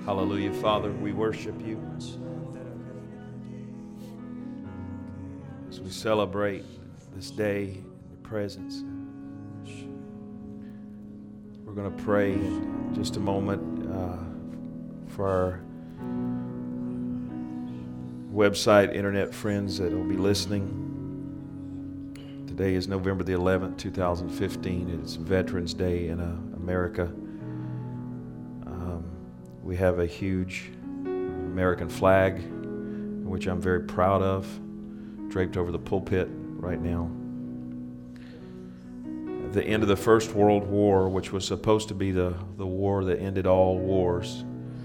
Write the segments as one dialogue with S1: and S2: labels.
S1: Hallelujah. Father, we worship you as we celebrate this day in your presence. We're going to pray in just a moment for our website, internet friends that will be listening. Today is November the 11th, 2015. It's Veterans Day in America. We have a huge American flag, which I'm very proud of, draped over the pulpit right now. At the end of the First World War, which was supposed to be the war that ended all wars,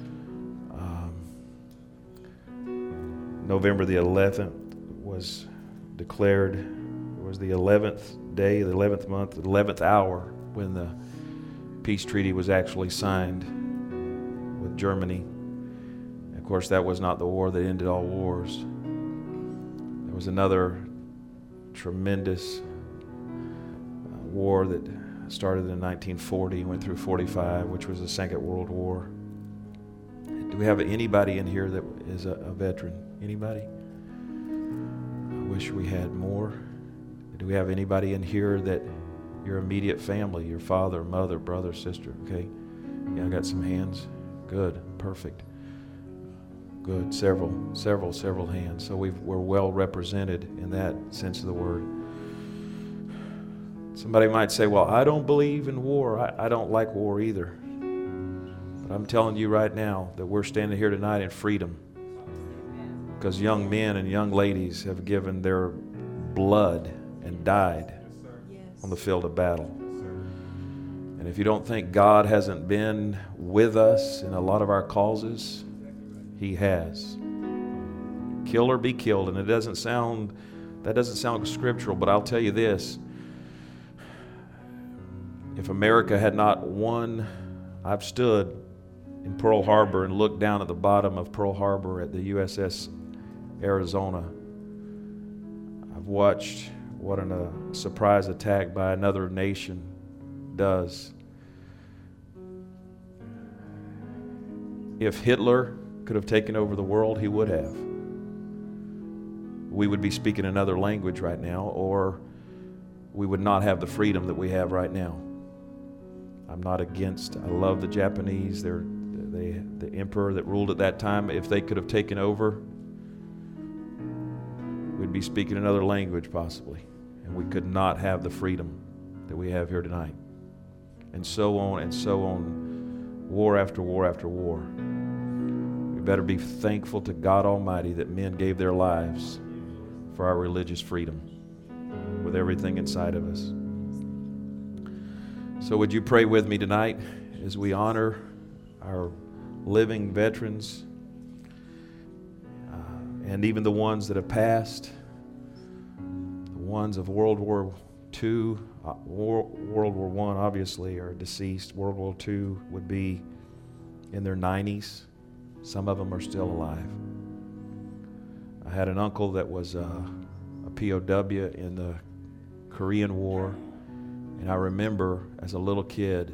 S1: November the 11th was declared. It was the 11th day, the 11th month, the 11th hour when the peace treaty was actually signed with Germany. Of course, that was not the war that ended all wars. There was another tremendous war that started in 1940 and went through 45, which was the Second World War. Do we have anybody in here that is a veteran? Anybody? I wish we had more. Do we have anybody in here that your immediate family, your father, mother, brother, sister? Okay. Yeah, I got some hands. Good. Perfect. Good. Several hands. So we're well represented in that sense of the word. Somebody might say, well, I don't believe in war. I don't like war either. But I'm telling you right now that we're standing here tonight in freedom because young men and young ladies have given their blood and died on the field of battle. And if you don't think God hasn't been with us in a lot of our causes, He has. Kill or be killed. And that doesn't sound scriptural, but I'll tell you this. If America had not won, I've stood in Pearl Harbor and looked down at the bottom of Pearl Harbor at the USS Arizona. I've watched what a surprise attack by another nation does. If Hitler could have taken over the world, he would have. We would be speaking another language right now, or we would not have the freedom that we have right now. I'm not against, I love the Japanese. The emperor that ruled at that time. If they could have taken over, we'd be speaking another language possibly. And we could not have the freedom that we have here tonight. And so on, war after war after war. We better be thankful to God Almighty that men gave their lives for our religious freedom with everything inside of us. So would you pray with me tonight as we honor our living veterans and even the ones that have passed, the ones of World War II, World War I obviously are deceased. World War II would be in their 90s. Some of them are still alive. I had an uncle that was a POW in the Korean War, and I remember as a little kid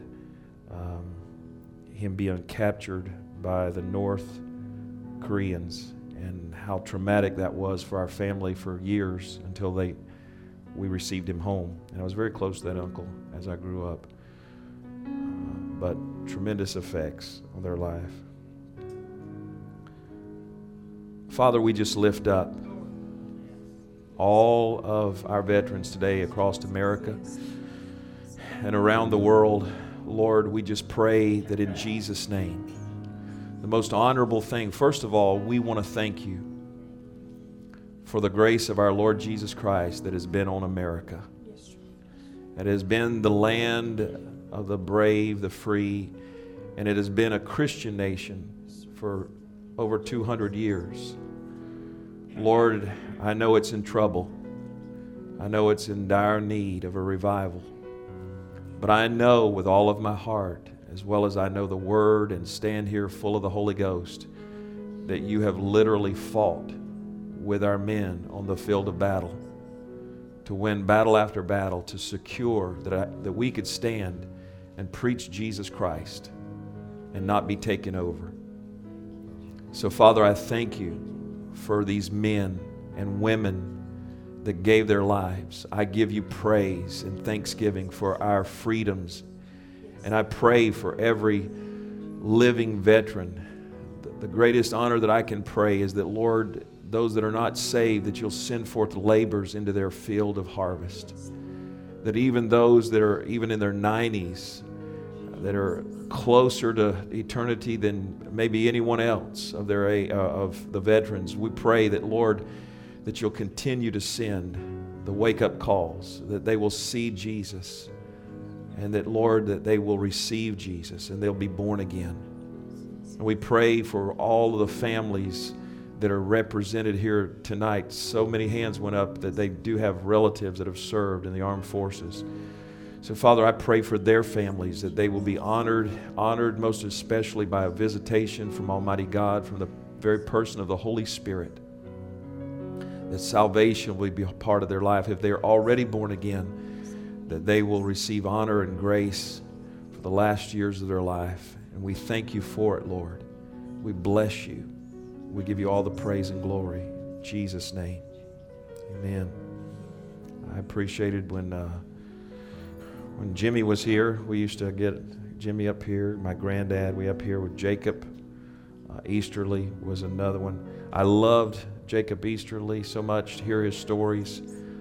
S1: him being captured by the North Koreans and how traumatic that was for our family for years until we received him home. And I was very close to that uncle as I grew up. But tremendous effects on their life. Father, we just lift up all of our veterans today across America and around the world. Lord, we just pray that in Jesus' name, the most honorable thing, first of all, we want to thank you for the grace of our Lord Jesus Christ that has been on America. It has been the land of the brave, the free, and it has been a Christian nation for over 200 years. Lord, I know it's in trouble. I know it's in dire need of a revival. But I know with all of my heart, as well as I know the Word and stand here full of the Holy Ghost, that you have literally fought with our men on the field of battle to win battle after battle, to secure that we could stand and preach Jesus Christ and not be taken over. So, Father, I thank you for these men and women that gave their lives. I give you praise and thanksgiving for our freedoms. And I pray for every living veteran. The greatest honor that I can pray is that, Lord, those that are not saved, that you'll send forth laborers into their field of harvest. That even those that are even in their 90s, that are closer to eternity than maybe anyone else of the veterans, we pray that, Lord, that you'll continue to send the wake-up calls, that they will see Jesus, and that, Lord, that they will receive Jesus and they'll be born again. And we pray for all of the families that are represented here tonight. So many hands went up that they do have relatives that have served in the armed forces. So, Father, I pray for their families, that they will be honored most especially by a visitation from Almighty God, from the very person of the Holy Spirit. That salvation will be a part of their life. If they are already born again, that they will receive honor and grace for the last years of their life. And we thank you for it, Lord. We bless you. We give you all the praise and glory. In Jesus' name, amen. I appreciated when Jimmy was here. We used to get Jimmy up here, my granddad. We up here with Jacob. Easterly was another one. I loved Jacob Easterly so much to hear his stories.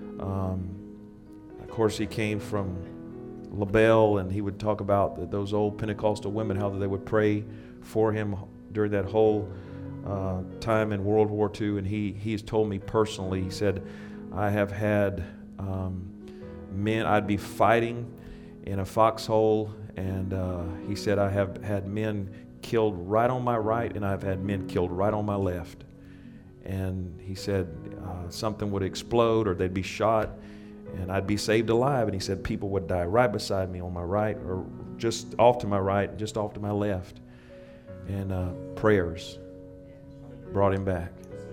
S1: Of course, he came from LaBelle, and he would talk about those old Pentecostal women, how they would pray for him during that whole time in World War II. And he has told me personally, he said, I have had men, I'd be fighting in a foxhole, and he said, I have had men killed right on my right, and I've had men killed right on my left. And he said something would explode or they'd be shot, and I'd be saved alive. And he said people would die right beside me on my right, or just off to my right, just off to my left. And prayers brought him back.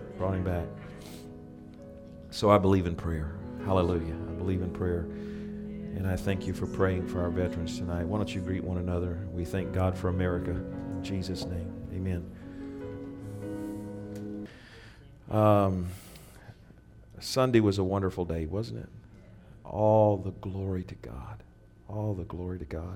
S1: So I believe in prayer. Hallelujah. I believe in prayer. And I thank you for praying for our veterans tonight. Why don't you greet one another? We thank God for America. In Jesus' name, amen. Sunday was a wonderful day, wasn't it? All the glory to God. All the glory to God.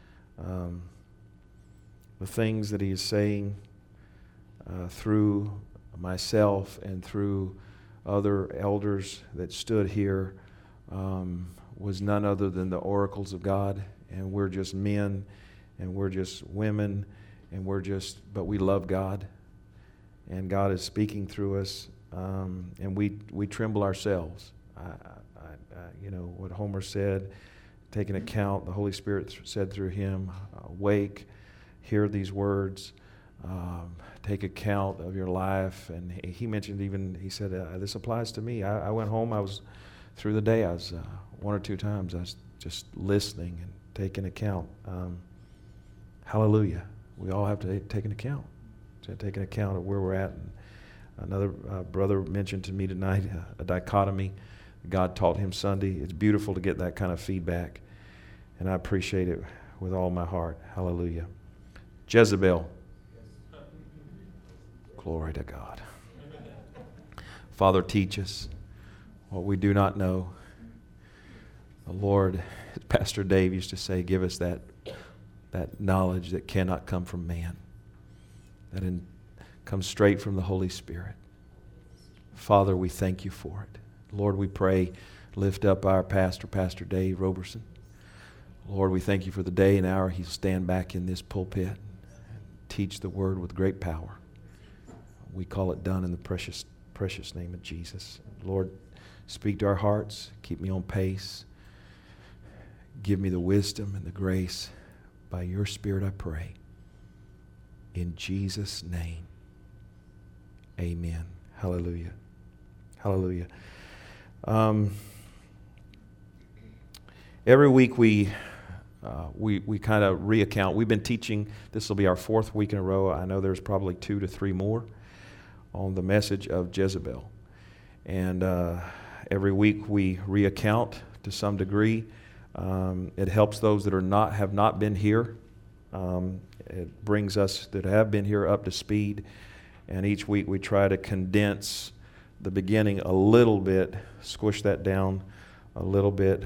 S1: The things that he is saying through myself and through other elders that stood here was none other than the oracles of God. And we're just men, and we're just women, and but we love God. And God is speaking through us, and we tremble ourselves. You know what Homer said, take an account, the Holy Spirit said through him, awake, hear these words, take account of your life. And he mentioned he said, this applies to me. I went home, through the day, I was one or two times, I was just listening and taking account. Hallelujah. We all have to take an account. Take an account of where we're at. And another brother mentioned to me tonight a dichotomy God taught him Sunday. It's beautiful to get that kind of feedback, and I appreciate it with all my heart. Hallelujah. Jezebel. Glory to God. Father, teach us what we do not know. The Lord, Pastor Dave used to say, give us that knowledge that cannot come from man, that comes straight from the Holy Spirit. Father, we thank you for it. Lord, we pray, lift up our pastor, Pastor Dave Roberson. Lord, we thank you for the day and hour he'll stand back in this pulpit and teach the word with great power. We call it done in the precious, precious name of Jesus. Lord, speak to our hearts. Keep me on pace. Give me the wisdom and the grace. By your Spirit I pray. In Jesus' name, amen. Hallelujah. Hallelujah. Every week we kind of reaccount. We've been teaching, this will be our fourth week in a row. I know there's probably 2 to 3 more on the message of Jezebel. And every week we reaccount to some degree. It helps those that have not been here. It brings us that have been here up to speed. And each week we try to condense the beginning a little bit, squish that down a little bit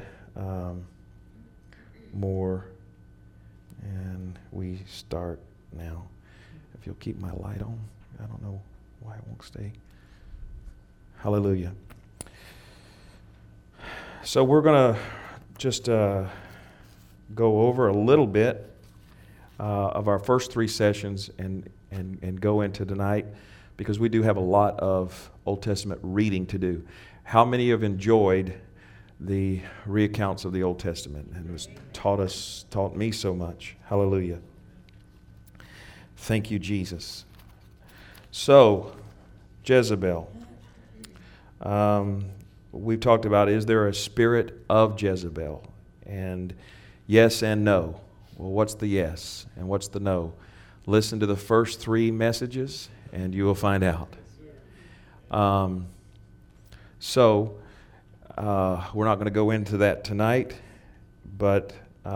S1: more. And we start now. If you'll keep my light on. I don't know why it won't stay. Hallelujah. So we're going to just go over a little bit of our first three sessions and go into tonight, because we do have a lot of Old Testament reading to do. How many have enjoyed the reaccounts of the Old Testament? And it was taught me so much. Hallelujah. Thank you, Jesus. So, Jezebel. We've talked about, is there a spirit of Jezebel? And yes and no. Well, what's the yes and what's the no? Listen to the first three messages and you will find out. So, we're not going to go into that tonight, but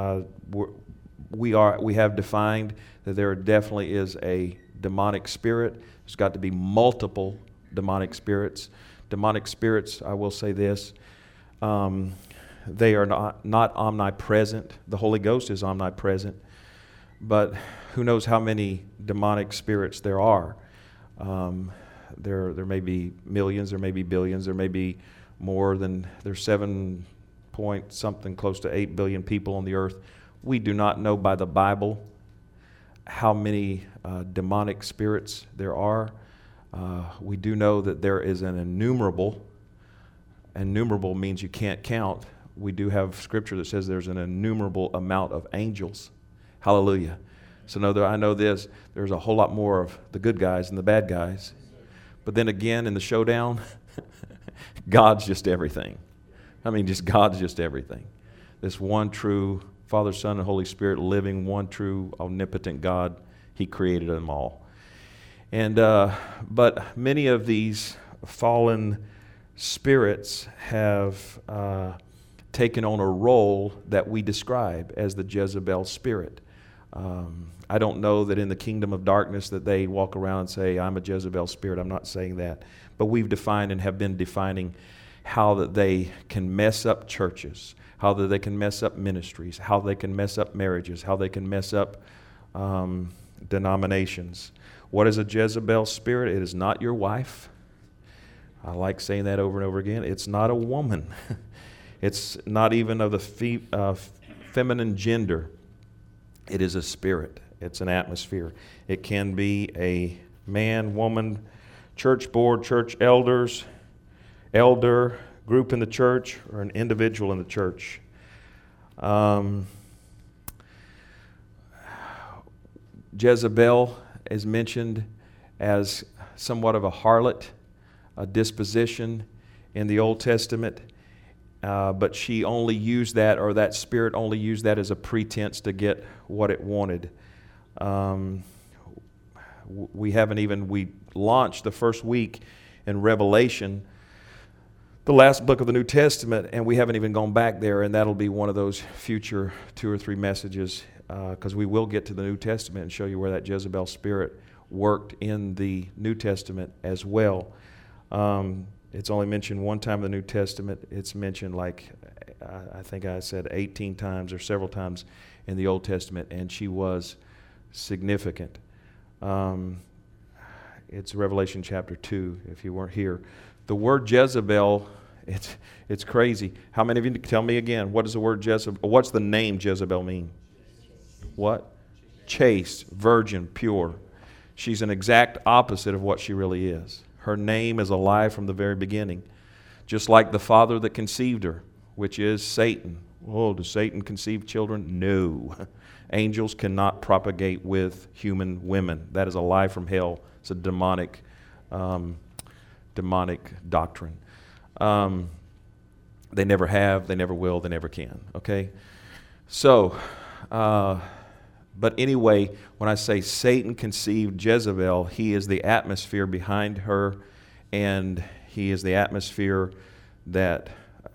S1: we have defined that there definitely is a demonic spirit. There's got to be multiple demonic spirits. Demonic spirits, I will say this, they are not omnipresent. The Holy Ghost is omnipresent, but who knows how many demonic spirits there are. There may be millions, there may be billions, there may be more than, there's 7 point something, close to 8 billion people on the earth. We do not know by the Bible how many demonic spirits there are. We do know that there is an innumerable. Innumerable means you can't count. We do have scripture that says there's an innumerable amount of angels. Hallelujah. So I know this, there's a whole lot more of the good guys than the bad guys. But then again, in the showdown, God's just everything. I mean, God's just everything. This one true Father, Son, and Holy Spirit, living one true omnipotent God, He created them all. And but many of these fallen spirits have taken on a role that we describe as the Jezebel spirit. I don't know that in the kingdom of darkness that they walk around and say, I'm a Jezebel spirit. I'm not saying that. But we've defined and have been defining how that they can mess up churches, how that they can mess up ministries, how they can mess up marriages, how they can mess up denominations. What is a Jezebel spirit? It is not your wife. I like saying that over and over again. It's not a woman. It's not even of the feminine gender. It is a spirit. It's an atmosphere. It can be a man, woman, church board, church elders, elder, group in the church, or an individual in the church. Jezebel is mentioned as somewhat of a harlot, a disposition in the Old Testament, but she only used that, or that spirit only used that as a pretense to get what it wanted. We launched the first week in Revelation, the last book of the New Testament, and we haven't even gone back there, and that'll be one of those future 2 or 3 messages, because we will get to the New Testament and show you where that Jezebel spirit worked in the New Testament as well. It's only mentioned one time in the New Testament. It's mentioned I think I said 18 times or several times in the Old Testament, and she was significant. It's Revelation chapter 2, if you weren't here. The word Jezebel, it's crazy. How many of you, tell me again, what does the word Jezebel, what's the name Jezebel mean? What? Chaste, virgin, pure. She's an exact opposite of what she really is. Her name is a lie from the very beginning. Just like the father that conceived her, which is Satan. Oh, does Satan conceive children? No. Angels cannot propagate with human women. That is a lie from hell. It's a demonic doctrine. They never have, they never will, they never can. Okay? So, but anyway, when I say Satan conceived Jezebel, he is the atmosphere behind her, and he is the atmosphere that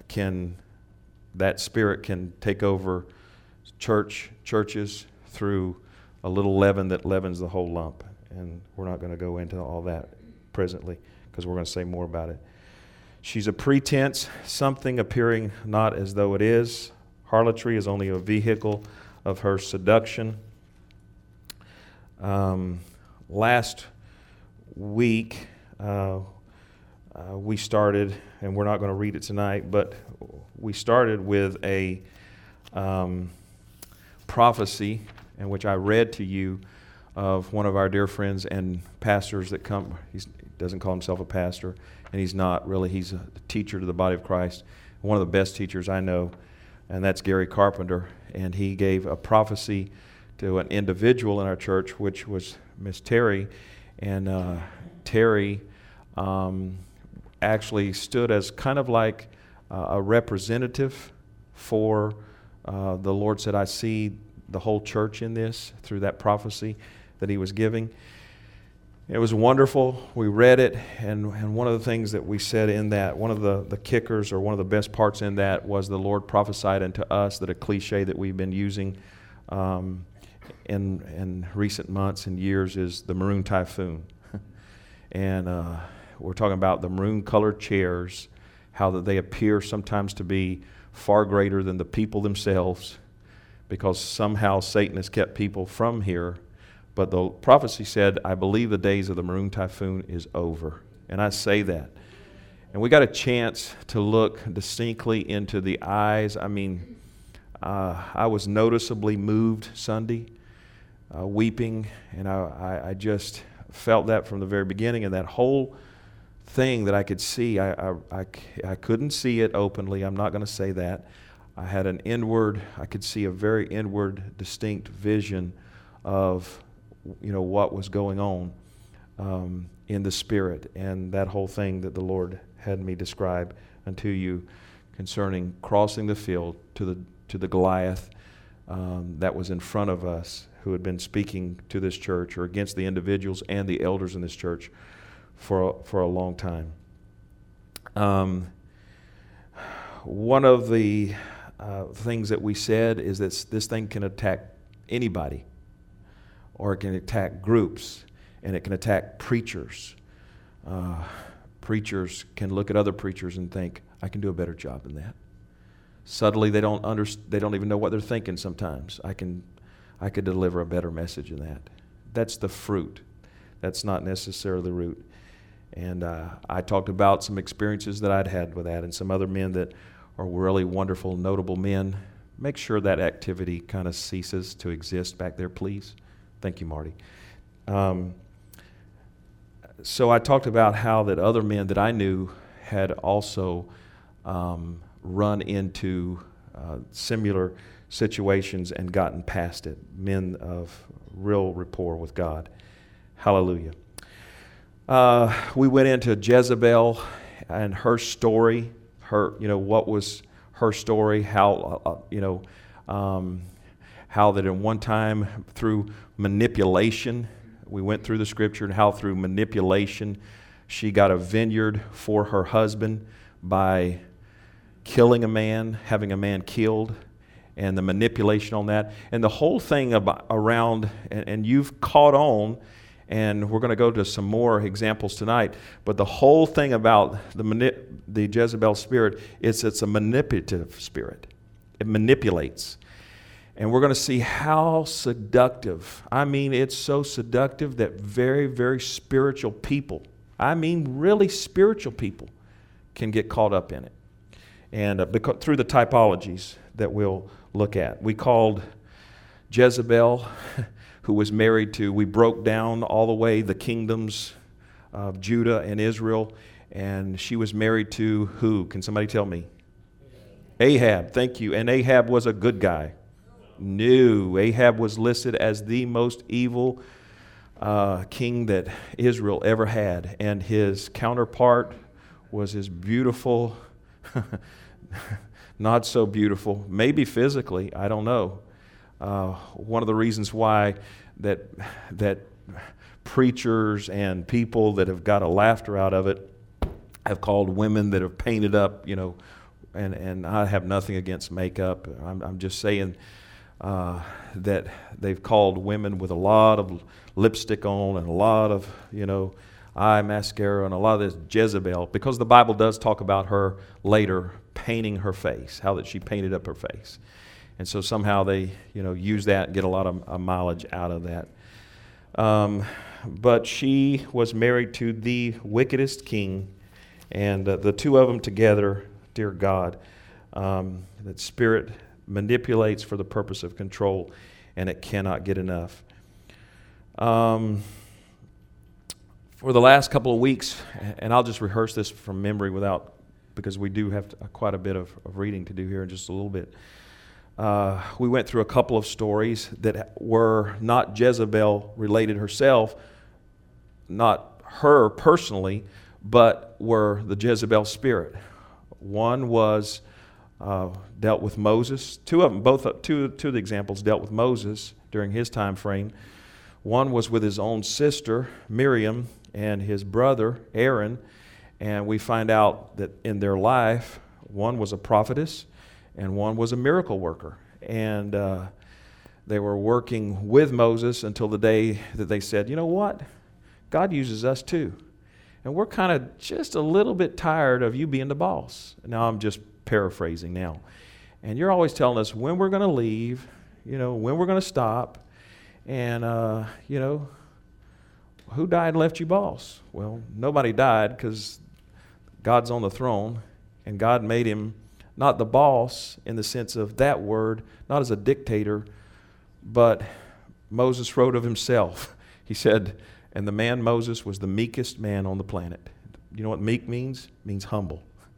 S1: spirit can take over churches through a little leaven that leavens the whole lump. and we're not going to go into all that presently because we're going to say more about it. She's a pretense, something appearing not as though it is. Harlotry is only a vehicle of her seduction. Last week, we started, and we're not going to read it tonight, but we started with a prophecy in which I read to you of one of our dear friends and pastors that come. He doesn't call himself a pastor, and he's not really. He's a teacher to the body of Christ, one of the best teachers I know, and that's Gary Carpenter. And he gave a prophecy to an individual in our church, which was Miss Terry, and Terry actually stood as kind of like a representative for the Lord. Said, I see the whole church in this through that prophecy that he was giving. It was wonderful. We read it, and one of the things that we said in that, one of the kickers or one of the best parts in that was the Lord prophesied unto us that a cliche that we've been using in recent months and years is the maroon typhoon. And we're talking about the maroon-colored chairs, how that they appear sometimes to be far greater than the people themselves, because somehow Satan has kept people from here. But the prophecy said, I believe the days of the maroon typhoon is over. And I say that. And we got a chance to look distinctly into the eyes. I mean, I was noticeably moved Sunday, weeping, and I just felt that from the very beginning. And that whole thing that I could see, I couldn't see it openly. I'm not going to say that. I had I could see a very inward, distinct vision of, what was going on in the Spirit, and that whole thing that the Lord had me describe unto you concerning crossing the field to the Goliath that was in front of us, who had been speaking to this church or against the individuals and the elders in this church for a long time. One of the things that we said is that this thing can attack anybody, or it can attack groups, and it can attack preachers. Preachers can look at other preachers and think, I can do a better job than that. Suddenly they don't even know what they're thinking sometimes. I could deliver a better message than that. That's the fruit. That's not necessarily the root. And I talked about some experiences that I'd had with that, and some other men that are really wonderful, notable men. Make sure that activity kind of ceases to exist back there, please. Thank you, Marty. So I talked about how that other men that I knew had also run into similar situations and gotten past it. Men of real rapport with God. Hallelujah. We went into Jezebel and her story. What was her story? How that in one time through manipulation, we went through the scripture, and how through manipulation she got a vineyard for her husband by killing a man, having a man killed, and the manipulation on that. And the whole thing around, and you've caught on, and we're going to go to some more examples tonight, but the whole thing about the Jezebel spirit is it's a manipulative spirit. It manipulates. And we're going to see how seductive. I mean, it's so seductive that very, very spiritual people, really spiritual people, can get caught up in it. And through the typologies that we'll look at. We called Jezebel, who was married to, we broke down all the way the kingdoms of Judah and Israel, and she was married to who? Can somebody tell me? Ahab, thank you. And Ahab was a good guy. No, Ahab was listed as the most evil king that Israel ever had, and his counterpart was his beautiful, not so beautiful, maybe physically, I don't know. One of the reasons why that preachers and people that have got a laughter out of it have called women that have painted up, and I have nothing against makeup. I'm just saying, that they've called women with a lot of lipstick on and a lot of, eye mascara and a lot of this Jezebel, because the Bible does talk about her later painting her face, how that she painted up her face. And so somehow they, use that and get a lot of mileage out of that. But she was married to the wickedest king, and the two of them together, dear God, that spirit manipulates for the purpose of control, and it cannot get enough. For the last couple of weeks, and I'll just rehearse this from memory because we do have quite a bit of reading to do here in just a little bit. We went through a couple of stories that were not Jezebel related herself, not her personally, but were the Jezebel spirit. One was dealt with Moses. Two of them, two of the examples dealt with Moses during his time frame. One was with his own sister, Miriam, and his brother, Aaron. And we find out that in their life, one was a prophetess and one was a miracle worker. And they were working with Moses until the day that they said, you know what? God uses us too. And we're kind of just a little bit tired of you being the boss. Now I'm just paraphrasing now. And you're always telling us when we're going to leave, when we're going to stop. And, who died and left you boss? Well, nobody died because God's on the throne, and God made him not the boss in the sense of that word, not as a dictator, but Moses wrote of himself. He said, and the man Moses was the meekest man on the planet. You know what meek means? It means humble.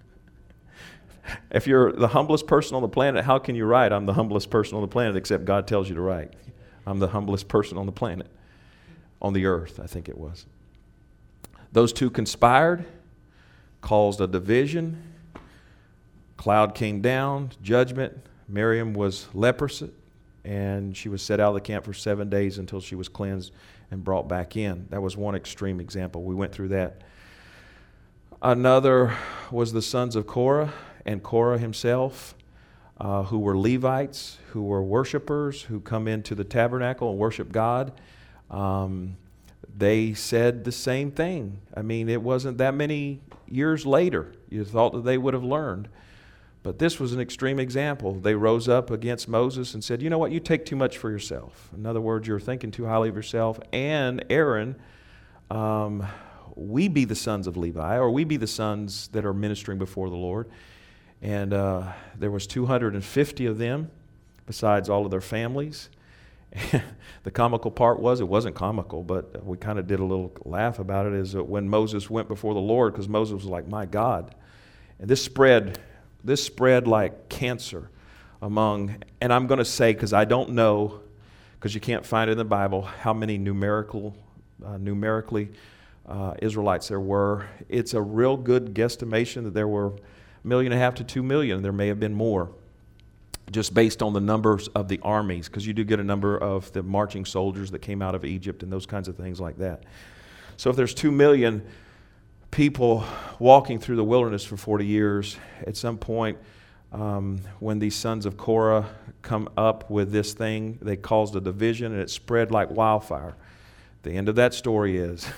S1: If you're the humblest person on the planet, how can you write, I'm the humblest person on the planet, except God tells you to write? I'm the humblest person on the planet, on the earth, I think it was. Those two conspired, caused a division. Cloud came down, judgment. Miriam was leprous, and she was set out of the camp for 7 days until she was cleansed and brought back in. That was one extreme example. We went through that. Another was the sons of Korah and Korah himself, who were Levites, who were worshipers, who come into the tabernacle and worship God. They said the same thing. I mean, it wasn't that many years later. You thought that they would have learned. But this was an extreme example. They rose up against Moses and said, you know what, you take too much for yourself. In other words, you're thinking too highly of yourself. And Aaron, we be the sons of Levi, or we be the sons that are ministering before the Lord. And there was 250 of them, besides all of their families. The comical part was, it wasn't comical, but we kind of did a little laugh about it, is that when Moses went before the Lord, because Moses was like, my God. And this spread like cancer among, and I'm going to say, because I don't know, because you can't find it in the Bible, how many numerically Israelites there were. It's a real good guesstimation that there were 1.5 million to 2 million. There may have been more, just based on the numbers of the armies, because you do get a number of the marching soldiers that came out of Egypt and those kinds of things like that. So if there's 2 million people walking through the wilderness for 40 years, at some point when these sons of Korah come up with this thing, they caused a division and it spread like wildfire. The end of that story is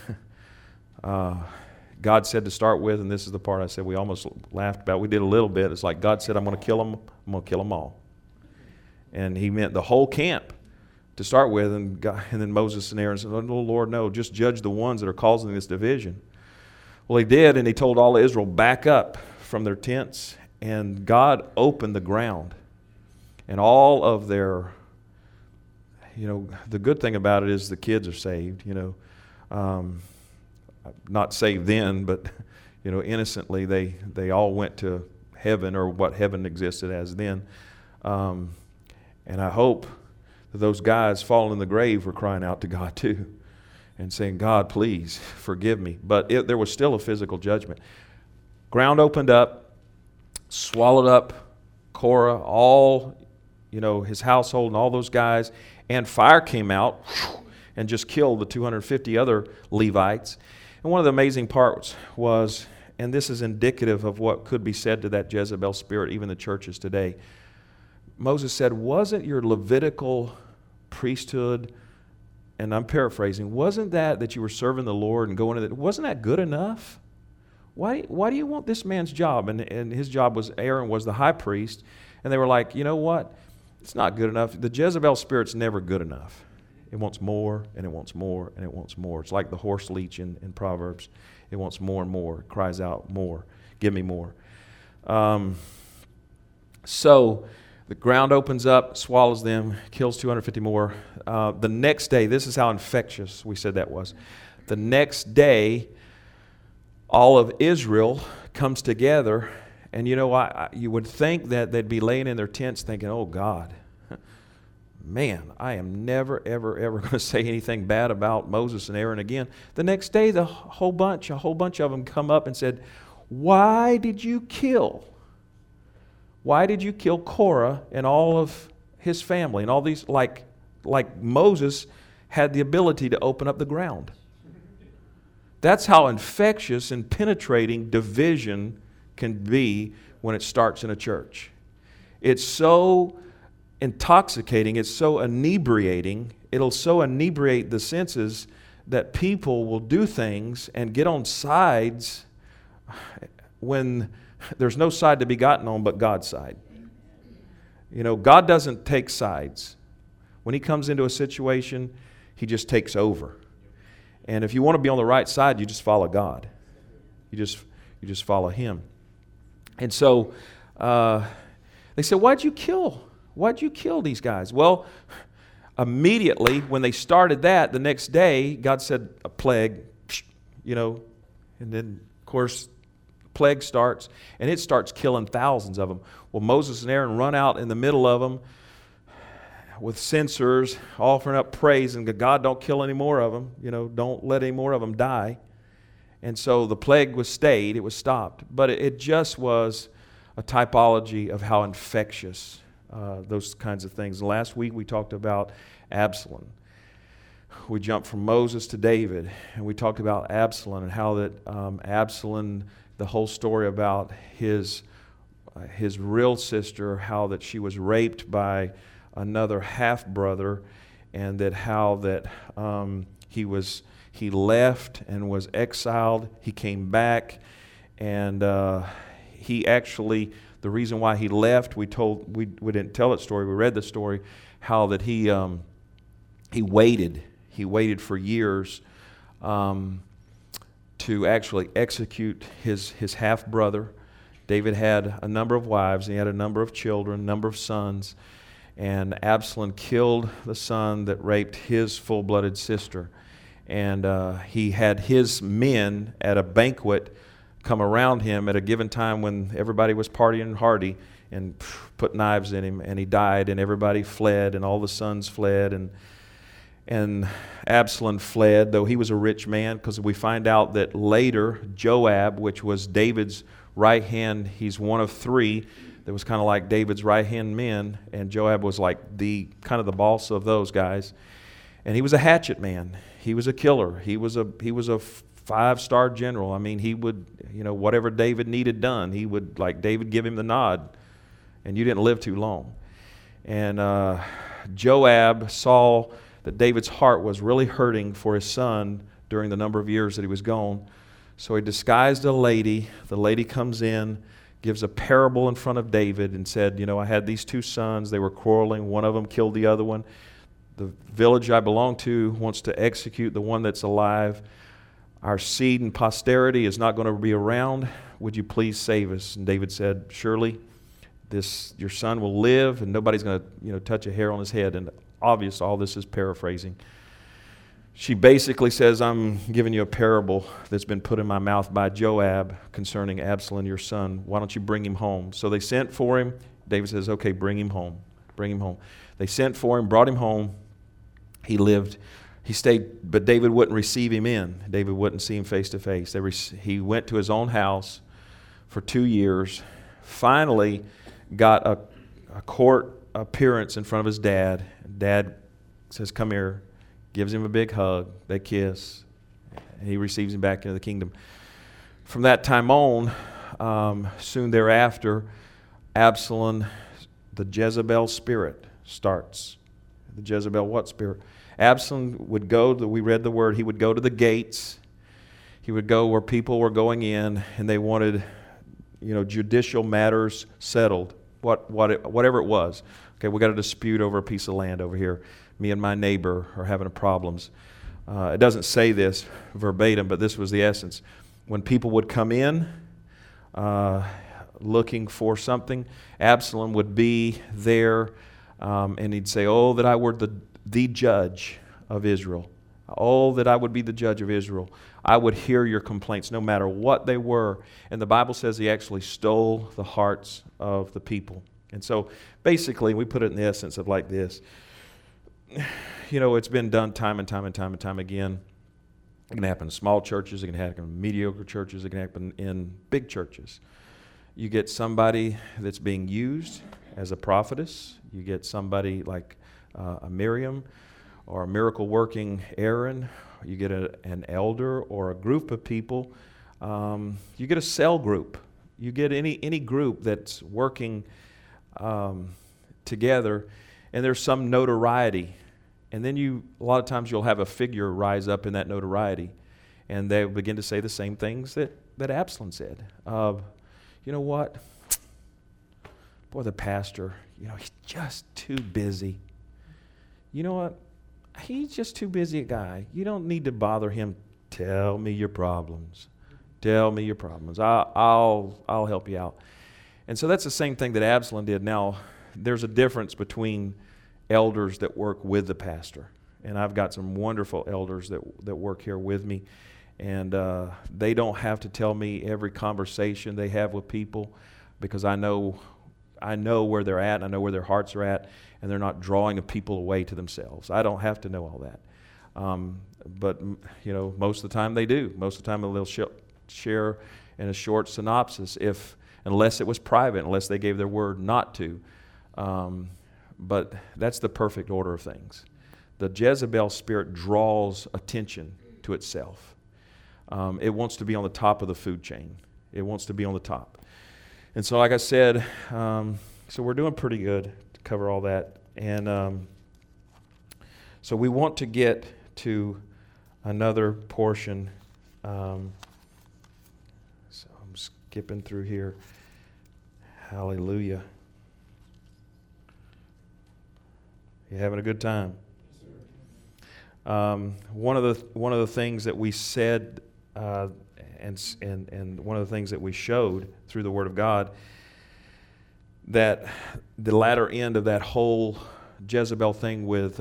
S1: God said to start with, and this is the part I said we almost laughed about. We did a little bit. It's like God said, I'm going to kill them. I'm going to kill them all. And he meant the whole camp to start with. And then Moses and Aaron said, oh, Lord, no, just judge the ones that are causing this division. Well, he did, and he told all of Israel, back up from their tents. And God opened the ground. And all of their, the good thing about it is the kids are saved, not saved then, but innocently they all went to heaven, or what heaven existed as then. And I hope that those guys falling in the grave were crying out to God too and saying, God, please forgive me. But there was still a physical judgment. Ground opened up, swallowed up Korah, all his household and all those guys, and fire came out and just killed the 250 other Levites. And one of the amazing parts was, and this is indicative of what could be said to that Jezebel spirit, even the churches today, Moses said, wasn't your Levitical priesthood, and I'm paraphrasing, wasn't that you were serving the Lord and going to wasn't that good enough? Why do you want this man's job? And his job was, Aaron was the high priest. And they were like, you know what? It's not good enough. The Jezebel spirit's never good enough. It wants more, and it wants more, and it wants more. It's like the horse leech in Proverbs. It wants more and more. It cries out, more. Give me more. So the ground opens up, swallows them, kills 250 more. The next day, this is how infectious we said that was. The next day, all of Israel comes together, and you know, you would think that they'd be laying in their tents thinking, oh God, man, I am never, ever, ever going to say anything bad about Moses and Aaron again. The next day, a whole bunch of them come up and said, why did you kill Korah and all of his family and all these, like Moses had the ability to open up the ground. That's how infectious and penetrating division can be when it starts in a church. It's so intoxicating, it's so inebriating, it'll so inebriate the senses that people will do things and get on sides when there's no side to be gotten on but God's side. You know, God doesn't take sides. When He comes into a situation, He just takes over. And if you want to be on the right side, you just follow God. You just follow Him. And so they said, why'd you kill these guys? Well, immediately when they started that, the next day, God said a plague, you know, and then, of course, plague starts, and it starts killing thousands of them. Well, Moses and Aaron run out in the middle of them with censers, offering up praise, and God, don't kill any more of them. You know, don't let any more of them die. And so the plague was stayed, it was stopped. But it just was a typology of how infectious those kinds of things. Last week we talked about Absalom. We jumped from Moses to David, and we talked about Absalom and how that Absalom, the whole story about his real sister, how that she was raped by another half-brother, and that how that he left and was exiled. He came back, and he actually, the reason why he left, we didn't tell that story. We read the story, how that he waited for years to actually execute his half-brother. David had a number of wives, and he had a number of children, a number of sons, and Absalom killed the son that raped his full-blooded sister. And he had his men at a banquet come around him at a given time when everybody was partying hardy and put knives in him, and he died, and everybody fled, and all the sons fled, and Absalom fled, though he was a rich man, because we find out that later Joab, which was David's right hand, he's one of three that was kind of like David's right hand men, and Joab was like the kind of the boss of those guys. And he was a hatchet man. He was a killer. He was a 5-star general. I mean, he would, you know, whatever David needed done, he would, like David, give him the nod, and you didn't live too long. And Joab saw that David's heart was really hurting for his son during the number of years that he was gone. So he disguised a lady. The lady comes in, gives a parable in front of David and said, you know, I had these two sons. They were quarreling. One of them killed the other one. The village I belong to wants to execute the one that's alive. Our seed and posterity is not going to be around. Would you please save us? And David said, surely your son will live, and nobody's going to, you know, touch a hair on his head. And obvious, all this is paraphrasing. She basically says, I'm giving you a parable that's been put in my mouth by Joab concerning Absalom, your son. Why don't you bring him home? So they sent for him. David says, okay, bring him home. Bring him home. They sent for him, brought him home. He lived. He stayed, but David wouldn't receive him in. David wouldn't see him face to face. He went to his own house for 2 years. Finally got a court appearance in front of his dad. Dad says, come here. Gives him a big hug. They kiss. And he receives him back into the kingdom. From that time on, soon thereafter, Absalom the Jezebel spirit starts. The Jezebel what spirit? Absalom would go, we read the word, he would go to the gates. He would go where people were going in and they wanted, judicial matters settled, whatever it was. Okay, we got a dispute over a piece of land over here. Me and my neighbor are having problems. It doesn't say this verbatim, but this was the essence. When people would come in looking for something, Absalom would be there and he'd say, "Oh, that I were the judge of Israel. Oh, that I would be the judge of Israel. I would hear your complaints no matter what they were." And the Bible says he actually stole the hearts of the people. And so basically we put it in the essence of like this. It's been done time and time and time and time again. It can happen in small churches. It can happen in mediocre churches. It can happen in big churches. You get somebody that's being used as a prophetess. You get somebody like a Miriam or a miracle-working Aaron. You get an elder or a group of people. You get a cell group. You get any group that's working together, and there's some notoriety. And then a lot of times you'll have a figure rise up in that notoriety, and they begin to say the same things that Absalom said. You know what? Boy, the pastor, he's just too busy. You know what? He's just too busy a guy. You don't need to bother him. Tell me your problems. Tell me your problems. I'll help you out. And so that's the same thing that Absalom did. Now, there's a difference between elders that work with the pastor. And I've got some wonderful elders that work here with me. And they don't have to tell me every conversation they have with people, because I know where they're at, and I know where their hearts are at, and they're not drawing people away to themselves. I don't have to know all that. But most of the time they do. Most of the time they'll share in a short synopsis, unless it was private, unless they gave their word not to. But that's the perfect order of things. The Jezebel spirit draws attention to itself. It wants to be on the top of the food chain. It wants to be on the top. And so, like I said, so we're doing pretty good to cover all that. And so we want to get to another portion. So I'm skipping through here. Hallelujah. You having a good time? One of the things that we said, and one of the things that we showed through the Word of God, that the latter end of that whole Jezebel thing with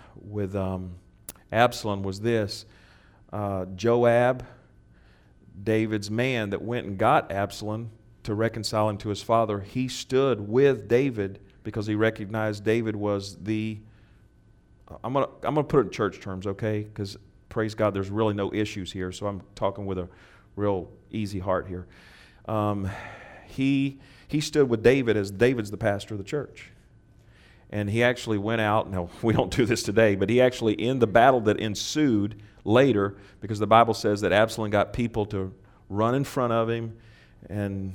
S1: Absalom was this: Joab, David's man that went and got Absalom to reconcile him to his father, he stood with David because he recognized David was I'm gonna put it in church terms, okay? Because praise God, there's really no issues here, so I'm talking with a real easy heart here. He stood with David as David's the pastor of the church. And he actually went out, now we don't do this today, but he actually, in the battle that ensued later, because the Bible says that Absalom got people to run in front of him, and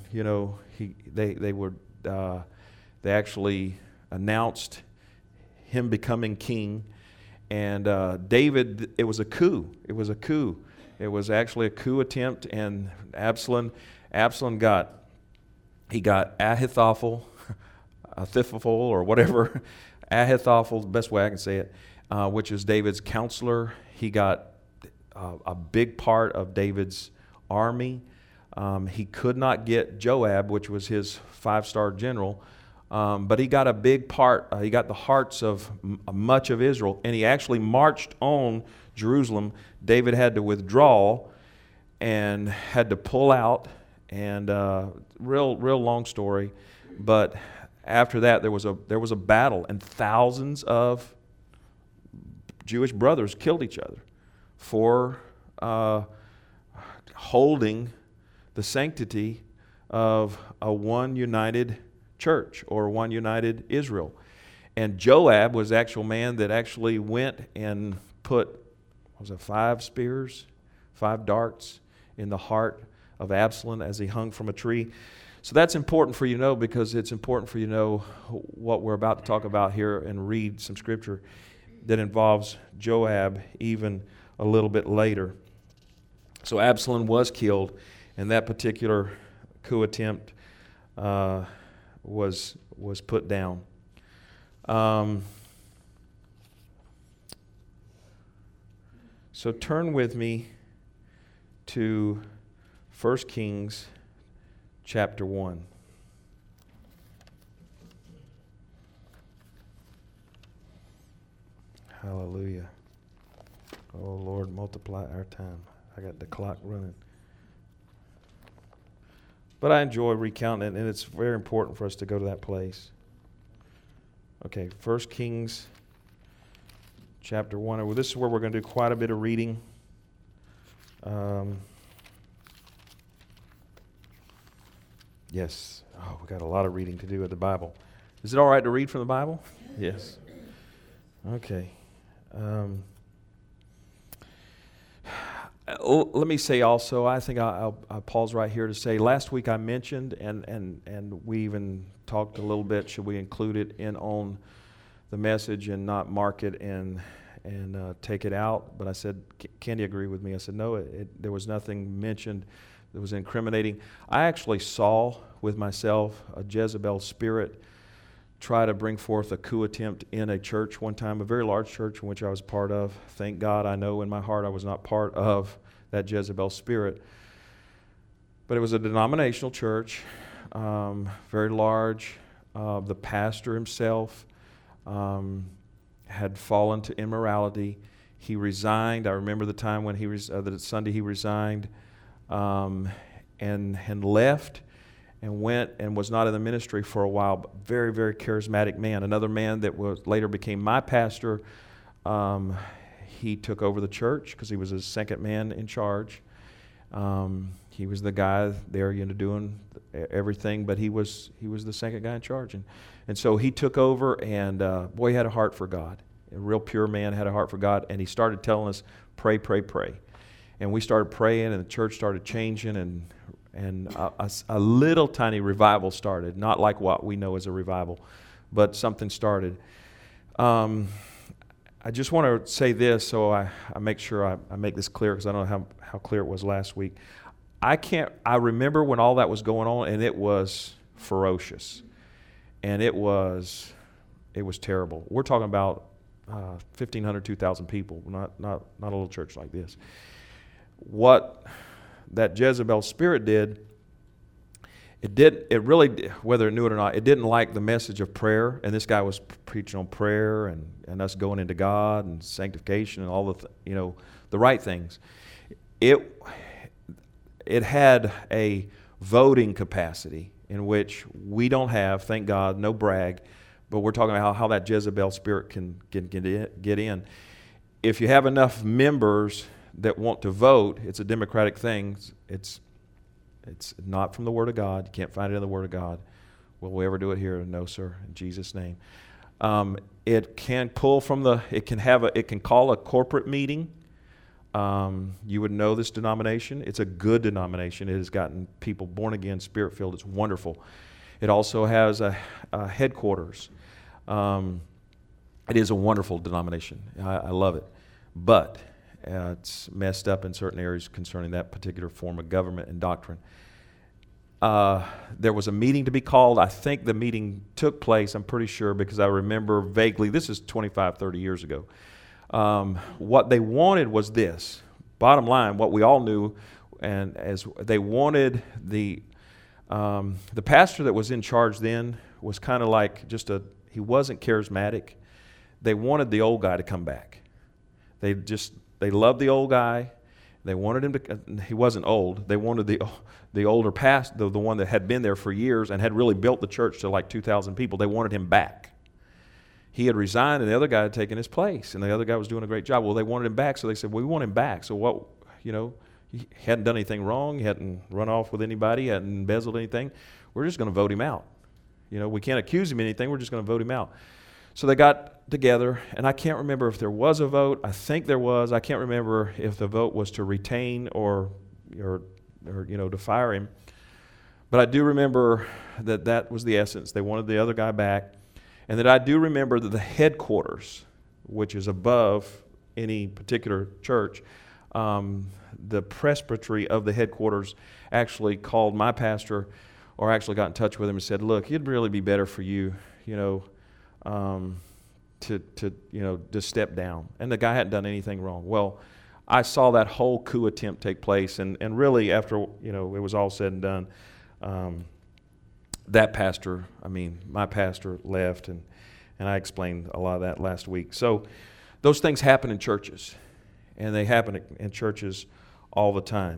S1: they actually announced him becoming king. And David, it was a coup. It was a coup. It was actually a coup attempt, and Absalom got Ahithophel, or whatever, Ahithophel, the best way I can say it, which is David's counselor. He got a big part of David's army. He could not get Joab, which was his 5-star general, but he got a big part. He got the hearts of much of Israel, and he actually marched on Jerusalem. David had to withdraw and had to pull out, and real long story. But after that, there was a battle, and thousands of Jewish brothers killed each other for holding the sanctity of a one united church or one united Israel. And Joab was the actual man that actually went and put, 5 darts in the heart of Absalom as he hung from a tree. So that's important for you to know, because it's important for you to know what we're about to talk about here and read some scripture that involves Joab even a little bit later. So Absalom was killed, and that particular coup attempt was put down. So turn with me to 1 Kings chapter 1. Hallelujah. Oh, Lord, multiply our time. I got the clock running. But I enjoy recounting it, and it's very important for us to go to that place. Okay, 1 Kings chapter 1. Well, this is where we're going to do quite a bit of reading. Yes. Oh, we got a lot of reading to do with the Bible. Is it all right to read from the Bible? Yes. Okay. Let me say also, I think I'll pause right here to say, last week I mentioned, and we even talked a little bit, should we include it in on the message and not mark it and take it out? But I said, Candy agreed with me. I said, no, there was nothing mentioned that was incriminating. I actually saw with myself a Jezebel spirit try to bring forth a coup attempt in a church one time, a very large church in which I was part of. Thank God I know in my heart I was not part of that Jezebel spirit. But it was a denominational church, very large. The pastor himself had fallen to immorality. He resigned. I remember the time when the Sunday he resigned and left and went and was not in the ministry for a while. But very, very charismatic man. Another man that later became my pastor. He took over the church because he was the second man in charge. He was the guy there, doing everything, but he was the second guy in charge, and so he took over. And boy, he had a heart for God. A real pure man, had a heart for God, and he started telling us, pray, pray, pray. And we started praying, and the church started changing, and a little tiny revival started. Not like what we know as a revival, but something started. I just want to say this, so I make sure I make this clear, because I don't know how clear it was last week. I remember when all that was going on, and it was ferocious, and it was terrible. We're talking about 1,500, 2,000 people, not a little church like this. What that Jezebel spirit did, it really, whether it knew it or not, it didn't like the message of prayer. And this guy was preaching on prayer and us going into God and sanctification and all the right things. It had a voting capacity in which we don't have, thank God, no brag, but we're talking about how that Jezebel spirit can get in. If you have enough members that want to vote, it's a democratic thing. It's not from the Word of God. You can't find it in the Word of God. Will we ever do it here? No, sir. In Jesus' name. It can pull from it can call a corporate meeting. You would know this denomination. It's a good denomination. It has gotten people born again, spirit-filled. It's wonderful. It also has a headquarters. It is a wonderful denomination. I love it. But it's messed up in certain areas concerning that particular form of government and doctrine. There was a meeting to be called. I think the meeting took place, I'm pretty sure, because I remember vaguely, this is 25, 30 years ago. What they wanted was this. Bottom line, what we all knew, and as they wanted the pastor that was in charge then was kind of like he wasn't charismatic. They wanted the old guy to come back. They loved the old guy. They wanted him to. He wasn't old. They wanted the older pastor, the one that had been there for years and had really built the church to like 2,000 people. They wanted him back. He had resigned, and the other guy had taken his place, and the other guy was doing a great job. Well, they wanted him back, so they said, "Well, we want him back." So what? He hadn't done anything wrong. He hadn't run off with anybody. He hadn't embezzled anything. We're just going to vote him out. We can't accuse him of anything. We're just going to vote him out. So they got together, and I can't remember if there was a vote. I think there was. I can't remember if the vote was to retain or to fire him. But I do remember that that was the essence. They wanted the other guy back. And that I do remember that the headquarters, which is above any particular church, the presbytery of the headquarters actually called my pastor, or actually got in touch with him and said, look, it'd really be better for you, to step down. And the guy hadn't done anything wrong. Well, I saw that whole coup attempt take place, and really after, it was all said and done, my pastor left, and I explained a lot of that last week. So those things happen in churches, and they happen in churches all the time.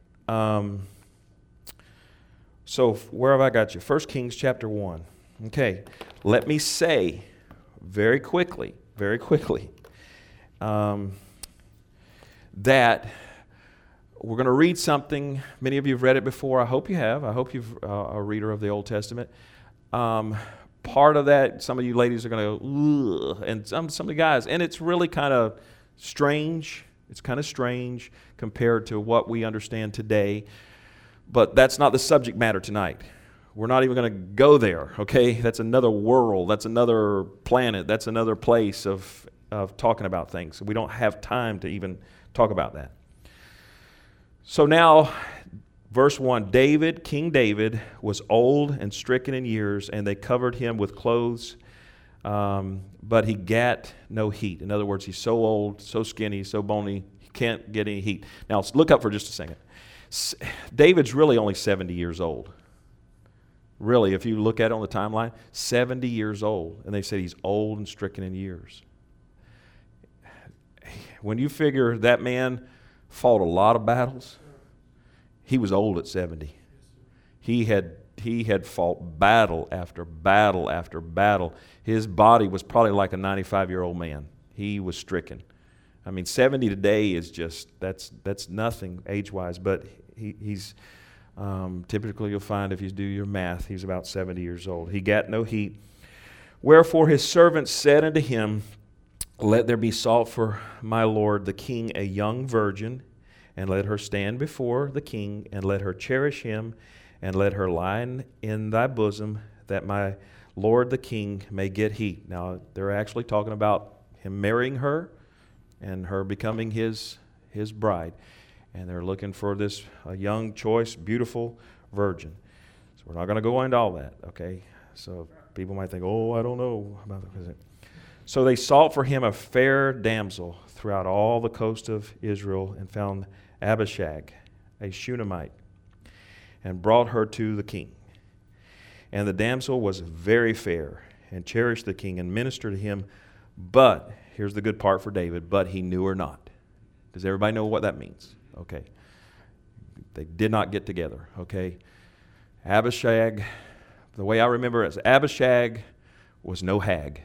S1: So where have I got you? 1 Kings chapter 1. Okay, let me say very quickly, that we're going to read something. Many of you have read it before. I hope you have. I hope you're a reader of the Old Testament. Part of that, some of you ladies are going to go, ugh, and some of the guys. And it's really kind of strange. It's kind of strange compared to what we understand today. But that's not the subject matter tonight. We're not even going to go there, okay? That's another world. That's another planet. That's another place of talking about things. We don't have time to even talk about that. So now, verse 1, King David was old and stricken in years, and they covered him with clothes, but he gat no heat. In other words, he's so old, so skinny, so bony, he can't get any heat. Now, let's look up for just a second. David's really only 70 years old. Really, if you look at it on the timeline, 70 years old. And they said he's old and stricken in years. When you figure that man fought a lot of battles, he was old at 70. He had fought battle after battle after battle. His body was probably like a 95-year-old man. He was stricken. 70 today is just, that's nothing age-wise, but he's typically you'll find if you do your math, he's about 70 years old. He gat no heat. Wherefore his servants said unto him, let there be sought for my lord the king a young virgin, and let her stand before the king, and let her cherish him, and let her lie in thy bosom, that my lord the king may get heat. Now, they're actually talking about him marrying her and her becoming his bride. And they're looking for this young, choice, beautiful virgin. So we're not going to go into all that, okay? So people might think, oh, I don't know about that. So they sought for him a fair damsel throughout all the coast of Israel, and found Abishag, a Shunammite, and brought her to the king. And the damsel was very fair, and cherished the king, and ministered to him. But, here's the good part for David, but he knew her not. Does everybody know what that means? Okay. They did not get together, okay? Abishag, the way I remember it, Abishag was no hag.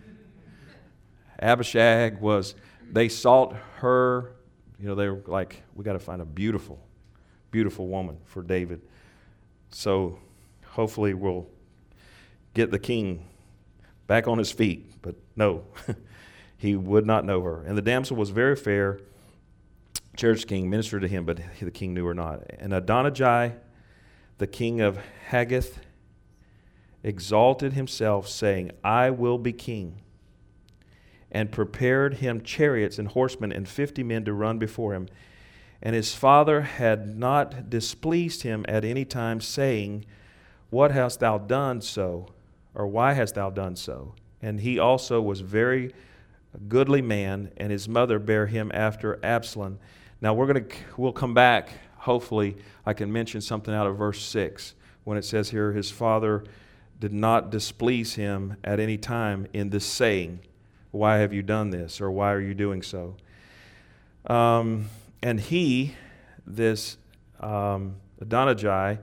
S1: Abishag was, they sought her, they were like, we got to find a beautiful, beautiful woman for David. So hopefully we'll get the king back on his feet. But no, he would not know her. And the damsel was very fair, cherished the king, ministered to him, but the king knew her not. And Adonijah, the king of Haggith, exalted himself, saying, I will be king, and prepared him chariots and horsemen and 50 men to run before him. And his father had not displeased him at any time, saying, what hast thou done so? Or why hast thou done so? And he also was very goodly man, and his mother bare him after Absalom. Now we'll come back. Hopefully I can mention something out of verse 6 when it says here, his father did not displease him at any time in this saying, why have you done this? Or why are you doing so? And he, this Adonijah,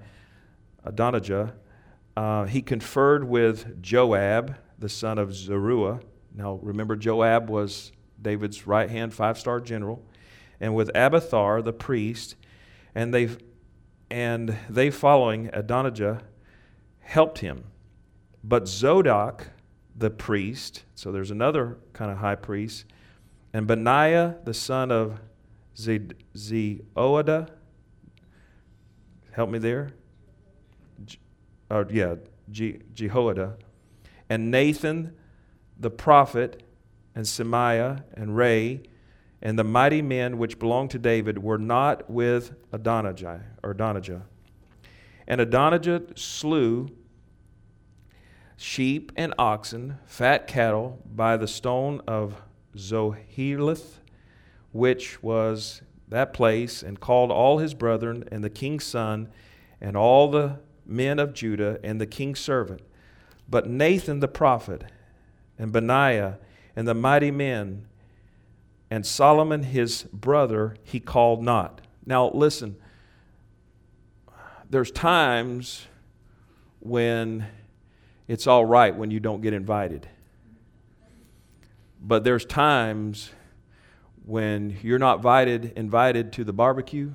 S1: he conferred with Joab, the son of Zeruiah. Now remember, Joab was David's right-hand 5-star general. And with Abiathar, the priest, and they following Adonijah helped him. But Zadok, the priest, so there's another kind of high priest, and Benaiah, the son of Zeoiada, help me there, Jehoiada, and Nathan the prophet, and Shemaiah, and Ray, and the mighty men which belonged to David were not with Adonijah. And Adonijah slew sheep and oxen, fat cattle, by the stone of Zoheleth, which was that place, and called all his brethren, and the king's son, and all the men of Judah, and the king's servant. But Nathan the prophet, and Benaiah, and the mighty men, and Solomon his brother, he called not. Now listen, there's times when it's all right when you don't get invited. But there's times when you're not invited to the barbecue,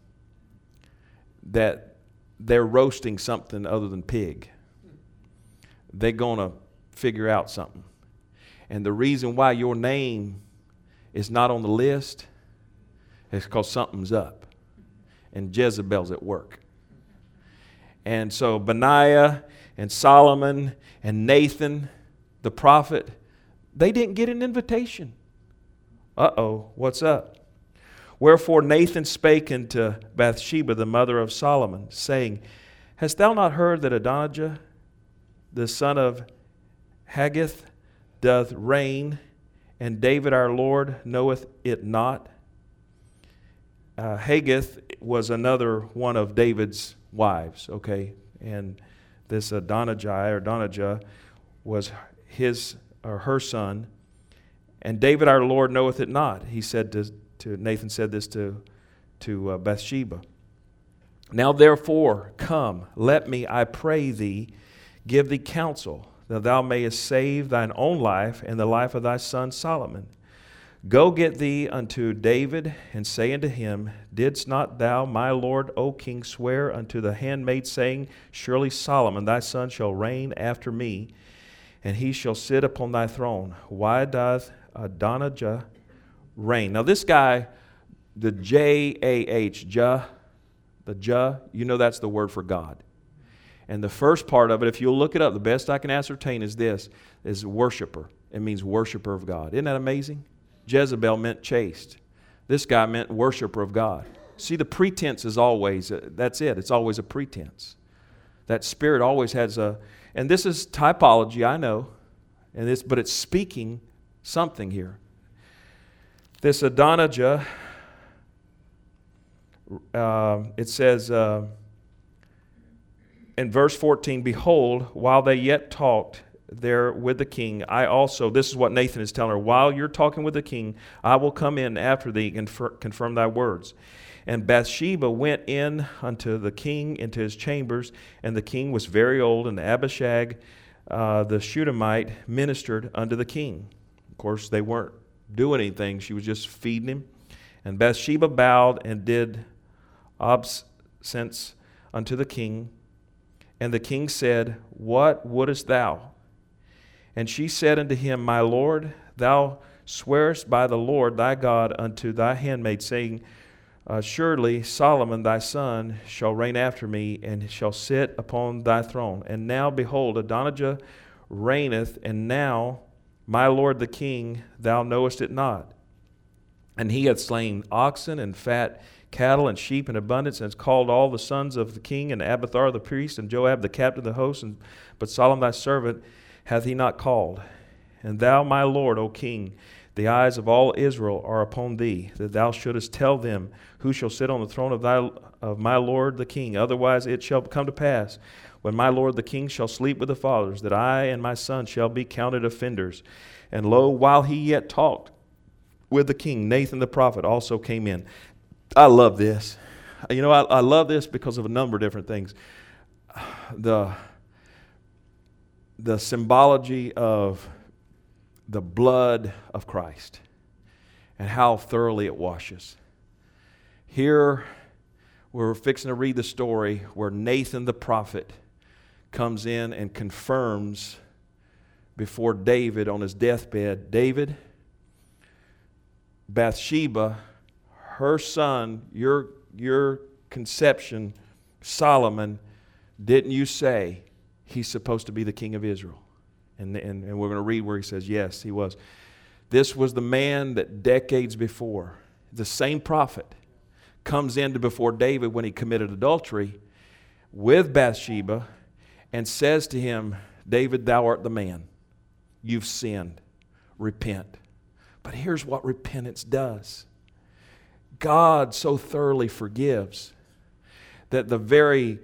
S1: that they're roasting something other than pig. They're going to figure out something. And the reason why your name is not on the list is because something's up. And Jezebel's at work. And so Benaiah and Solomon and Nathan, the prophet, they didn't get an invitation. Uh-oh, what's up? Wherefore Nathan spake unto Bathsheba, the mother of Solomon, saying, Hast thou not heard that Adonijah, the son of Haggith, doth reign, and David our Lord knoweth it not? Haggith was another one of David's wives, okay? And this Adonijah was his or her son. And David our Lord knoweth it not. He said to Nathan said this to Bathsheba. Now therefore come, let me, I pray thee, give thee counsel, that thou mayest save thine own life and the life of thy son Solomon. Go get thee unto David, and say unto him, Didst not thou, my lord, O king, swear unto the handmaid, saying, Surely Solomon thy son shall reign after me, and he shall sit upon thy throne? Why doth Adonijah reign? Now this guy, the J-A-H, you know that's the word for God. And the first part of it, if you'll look it up, the best I can ascertain is this, is worshiper. It means worshiper of God. Isn't that amazing? Jezebel meant chaste. This guy meant worshiper of God. See, the pretense is always, that's it. It's always a pretense. That spirit always has and this is typology, I know, but it's speaking something here. This Adonijah, it says in verse 14, Behold, while they yet talked there with the king, I also, this is what Nathan is telling her, while you're talking with the king, I will come in after thee and confirm thy words. And Bathsheba went in unto the king into his chambers, and the king was very old, and Abishag the Shunammite ministered unto the king. Of course, they weren't doing anything. She was just feeding him. And Bathsheba bowed and did obeisance unto the king. And the king said, What wouldest thou? And she said unto him, My lord, thou swearest by the Lord thy God unto thy handmaid, saying, Surely Solomon thy son shall reign after me, and shall sit upon thy throne. And now, behold, Adonijah reigneth, and now, my lord the king, thou knowest it not. And he hath slain oxen and fat cattle and sheep in abundance, and has called all the sons of the king, and Abiathar the priest, and Joab the captain of the host, but Solomon thy servant hath he not called. And thou, my lord, O king, the eyes of all Israel are upon thee, that thou shouldest tell them who shall sit on the throne of my lord the king. Otherwise it shall come to pass, when my lord the king shall sleep with the fathers, that I and my son shall be counted offenders. And lo, while he yet talked with the king, Nathan the prophet also came in. I love this. You know, I love this because of a number of different things. The symbology of the blood of Christ and how thoroughly it washes. Here, we're fixing to read the story where Nathan the prophet comes in and confirms before David on his deathbed, David, Bathsheba, her son, your conception, Solomon, didn't you say he's supposed to be the king of Israel? And we're going to read where he says, yes, he was. This was the man that decades before, the same prophet, comes into before David when he committed adultery with Bathsheba and says to him, David, thou art the man. You've sinned. Repent. But here's what repentance does. God so thoroughly forgives that the very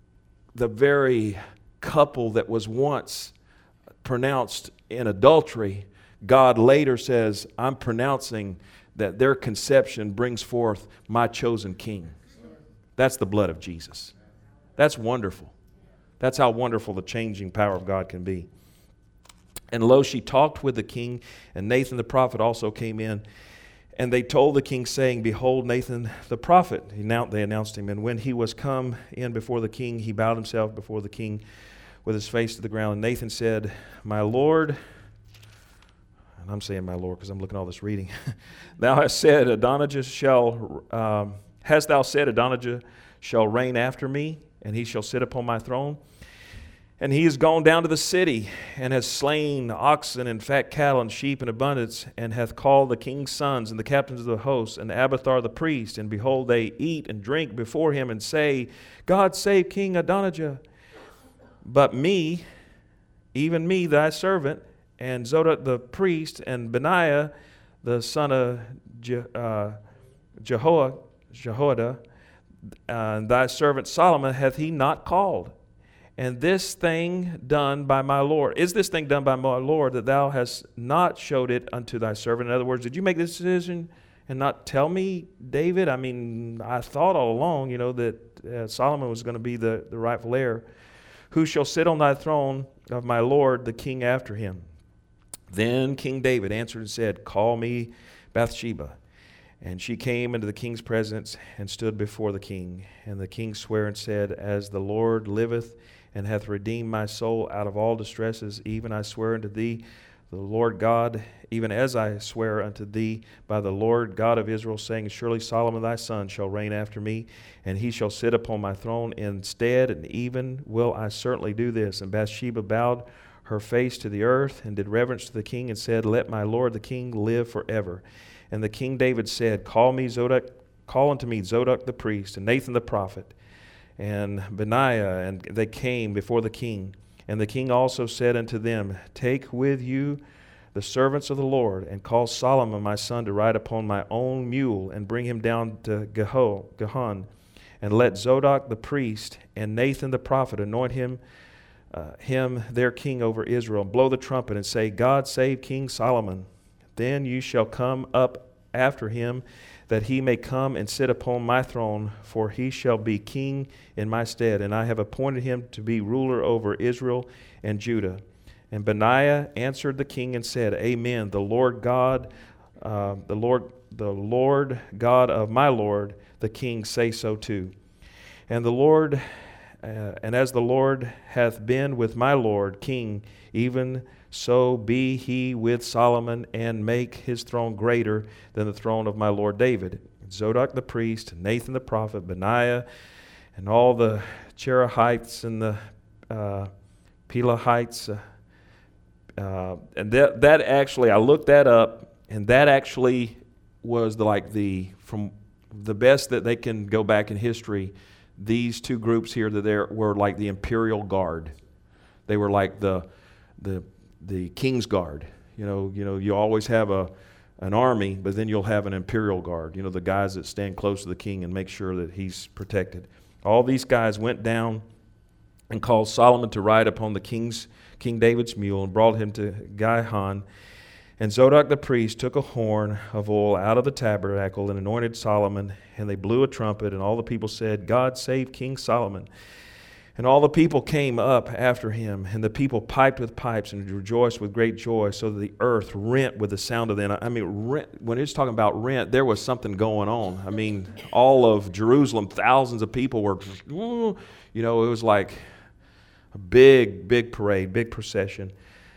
S1: couple that was once pronounced in adultery, God later says, I'm pronouncing that their conception brings forth my chosen king. That's the blood of Jesus. That's wonderful. That's how wonderful the changing power of God can be. And lo, she talked with the king, and Nathan the prophet also came in. And they told the king, saying, Behold, Nathan the prophet. They announced him. And when he was come in before the king, he bowed himself before the king with his face to the ground. And Nathan said, My Lord, and I'm saying my Lord because I'm looking at all this reading. Thou hast said, hast thou said, Adonijah shall reign after me, and he shall sit upon my throne? And he is gone down to the city, and has slain oxen and fat cattle and sheep in abundance, and hath called the king's sons and the captains of the host, and Abiathar the priest. And behold, they eat and drink before him, and say, God save King Adonijah. But me, even me, thy servant, and Zadok the priest, and Benaiah the son of Jehoiada, and thy servant Solomon hath he not called. And this thing done by my Lord, is this thing done by my Lord, that thou hast not showed it unto thy servant? In other words, did you make this decision and not tell me, David? I mean, I thought all along, that Solomon was going to be the rightful heir. Who shall sit on thy throne of my Lord, the king after him? Then King David answered and said, Call me Bathsheba. And she came into the king's presence and stood before the king. And the king sware and said, As the Lord liveth, and hath redeemed my soul out of all distresses, even I swear unto thee, the Lord God, even as I swear unto thee by the Lord God of Israel, saying, Surely Solomon thy son shall reign after me, and he shall sit upon my throne instead, and even will I certainly do this. And Bathsheba bowed her face to the earth, and did reverence to the king, and said, Let my lord the king live forever. And the king David said, Call unto me Zadok the priest, and Nathan the prophet, and Benaiah, and they came before the king. And the king also said unto them, Take with you the servants of the Lord, and call Solomon my son to ride upon my own mule, and bring him down to Gihon, and let Zadok the priest and Nathan the prophet anoint him their king over Israel, and blow the trumpet, and say, God save King Solomon. Then you shall come up after him, that he may come and sit upon my throne, for he shall be king in my stead, and I have appointed him to be ruler over Israel and Judah. And Benaiah answered the king and said, Amen. The Lord God of my Lord the king say so too. And as the Lord hath been with my Lord king, even so be he with Solomon, and make his throne greater than the throne of my Lord David. Zadok the priest, Nathan the prophet, Benaiah, and all the Cherethites and the Pelahites. And that actually, I looked that up, and that actually was from the best that they can go back in history. These two groups here were like the Imperial Guard. They were like the King's Guard. You always have an army, but then you'll have an Imperial Guard. The guys that stand close to the king and make sure that he's protected. All these guys went down and called Solomon to ride upon King David's mule, and brought him to Gihon. And Zadok the priest took a horn of oil out of the tabernacle and anointed Solomon, and they blew a trumpet, and all the people said, God save King Solomon. And all the people came up after him, and the people piped with pipes and rejoiced with great joy, so that the earth rent with the sound of them. I mean, when it's talking about rent, there was something going on. I mean, all of Jerusalem, thousands of people were, it was like a big parade, big procession.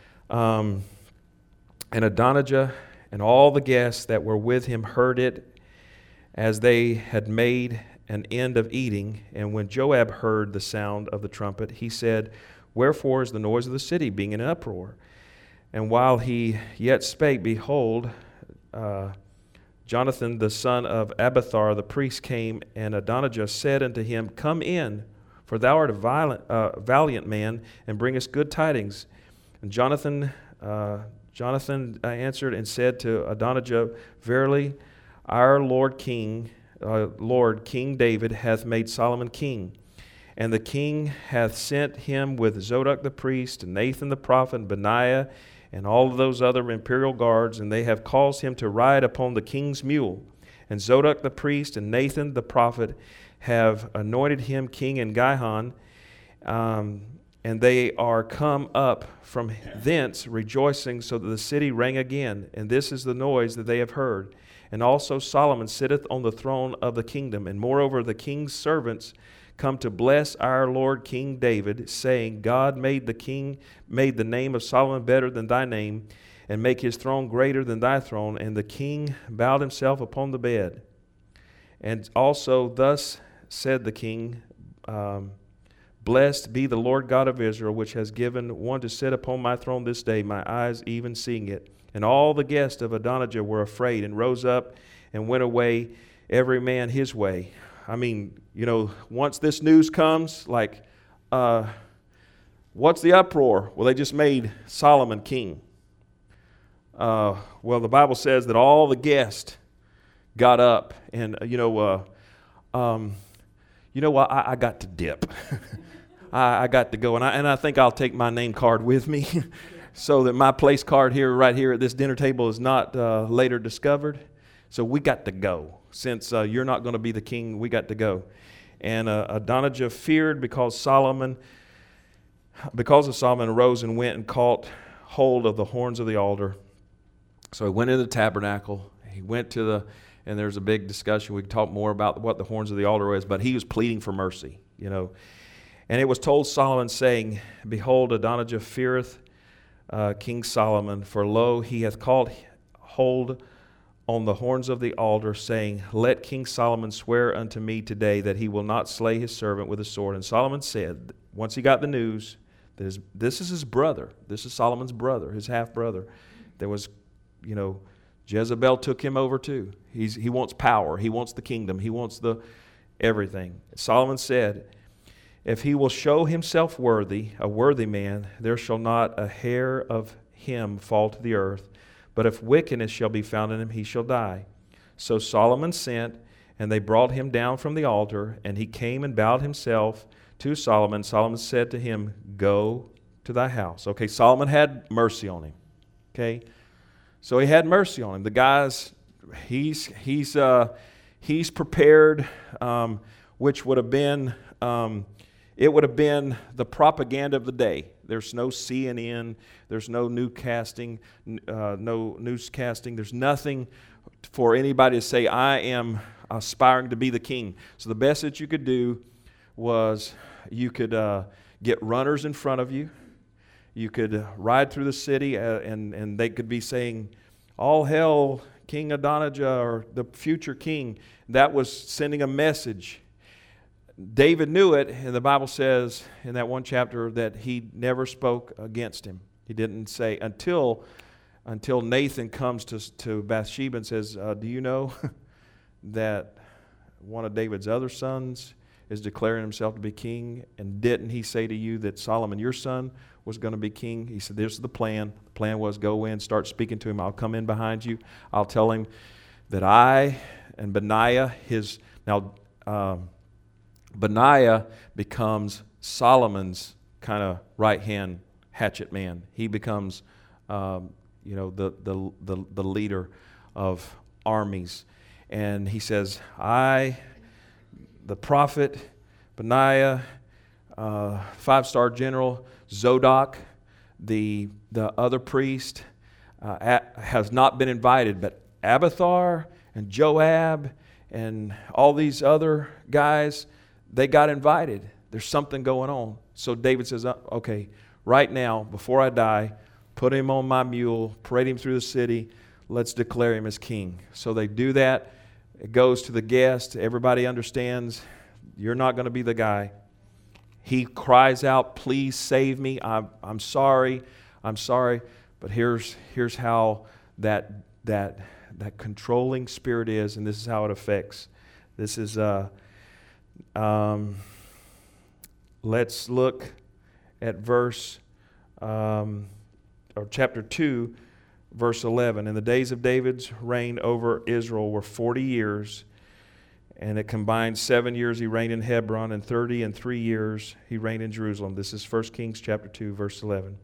S1: And Adonijah and all the guests that were with him heard it, as they had made an end of eating. And when Joab heard the sound of the trumpet, he said, Wherefore is the noise of the city being in an uproar? And while he yet spake, behold, Jonathan the son of Abiathar the priest came, and Adonijah said unto him, Come in, for thou art a valiant man, and bringest good tidings. And Jonathan answered and said to Adonijah, Verily, our Lord King David hath made Solomon king. And the king hath sent him with Zadok the priest, and Nathan the prophet, and Benaiah, and all of those other imperial guards, and they have caused him to ride upon the king's mule. And Zadok the priest and Nathan the prophet have anointed him king in Gihon, and they are come up from thence rejoicing, so that the city rang again. And this is the noise that they have heard. And also Solomon sitteth on the throne of the kingdom. And moreover the king's servants come to bless our Lord King David, saying, God made the name of Solomon better than thy name, and make his throne greater than thy throne. And the king bowed himself upon the bed. And also thus said the king, Blessed be the Lord God of Israel, which has given one to sit upon my throne this day, my eyes even seeing it. And all the guests of Adonijah were afraid, and rose up and went away, every man his way. I mean, once this news comes, what's the uproar? Well, they just made Solomon king. Well, the Bible says that all the guests got up, and I got to dip. I got to go, and I think I'll take my name card with me, so that my place card right here at this dinner table is not later discovered. So we got to go. Since you're not going to be the king, we got to go. And Adonijah feared because of Solomon arose and went and caught hold of the horns of the altar. So he went into the tabernacle. He went and there's a big discussion. We can talk more about what the horns of the altar is, but he was pleading for mercy, And it was told Solomon, saying, Behold, Adonijah feareth King Solomon, for lo, he hath caught hold on the horns of the altar, saying, Let King Solomon swear unto me today that he will not slay his servant with a sword. And Solomon said, once he got the news, that this is his brother. This is Solomon's brother, his half-brother. There was, Jezebel took him over too. He wants power. He wants the kingdom. He wants everything. Solomon said, If he will show himself worthy, a worthy man, there shall not a hair of him fall to the earth. But if wickedness shall be found in him, he shall die. So Solomon sent, and they brought him down from the altar, and he came and bowed himself to Solomon. Solomon said to him, Go to thy house. Okay, Solomon had mercy on him. Okay, so he had mercy on him. The guy's, he's prepared, which would have been, it would have been the propaganda of the day. There's no CNN. There's no newscasting. There's nothing for anybody to say, I am aspiring to be the king. So the best that you could do was you could get runners in front of you. You could ride through the city, and they could be saying, all hail King Adonijah, or the future king. That was sending a message. David knew it, and the Bible says in that one chapter that he never spoke against him. He didn't say until Nathan comes to Bathsheba and says, do you know that one of David's other sons is declaring himself to be king? And didn't he say to you that Solomon, your son, was going to be king? He said, this is the plan. The plan was go in, start speaking to him. I'll come in behind you. I'll tell him that I and Benaiah, Benaiah becomes Solomon's kind of right-hand hatchet man. He becomes, the leader of armies. And he says, I, the prophet, Benaiah, 5-star general, Zadok, the other priest, has not been invited, but Abiathar and Joab and all these other guys, they got invited. There's something going on. So David says, okay, right now, before I die, put him on my mule, parade him through the city, let's declare him as king. So they do that. It goes to the guest. Everybody understands you're not going to be the guy. He cries out, please save me. I'm sorry. I'm sorry. But here's how that controlling spirit is, and this is how it affects. This is, let's look at chapter 2, verse 11. In the days of David's reign over Israel were 40 years, and it combined 7 years he reigned in Hebron, and 33 years he reigned in Jerusalem. This is 1 Kings chapter 2, verse 11.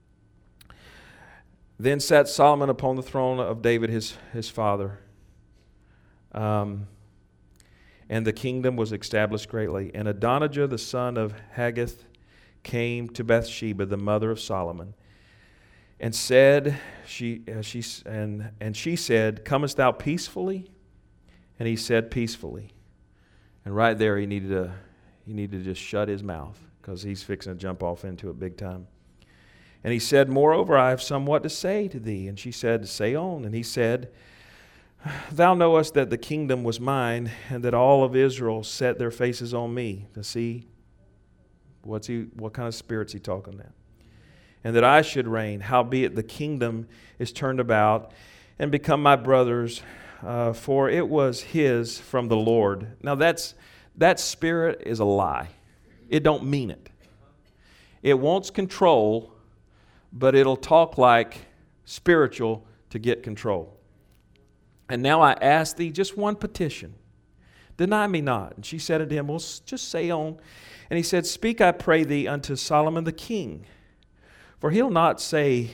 S1: Then sat Solomon upon the throne of David his father, and the kingdom was established greatly. And Adonijah the son of Haggith came to Bathsheba, the mother of Solomon, and said, she said, comest thou peacefully? And he said, peacefully. And right there he needed to just shut his mouth, because he's fixing to jump off into it big time. And he said, moreover, I have somewhat to say to thee. And she said, say on. And he said, thou knowest that the kingdom was mine, and that all of Israel set their faces on me to see what kind of spirit's he talking about, and that I should reign. Howbeit the kingdom is turned about and become my brother's, for it was his from the Lord. Now that spirit is a lie. It don't mean it. It wants control, but it'll talk like spiritual to get control. And now I ask thee just one petition. Deny me not. And she said unto him, well, just say on. And he said, speak, I pray thee, unto Solomon the king. For he'll not say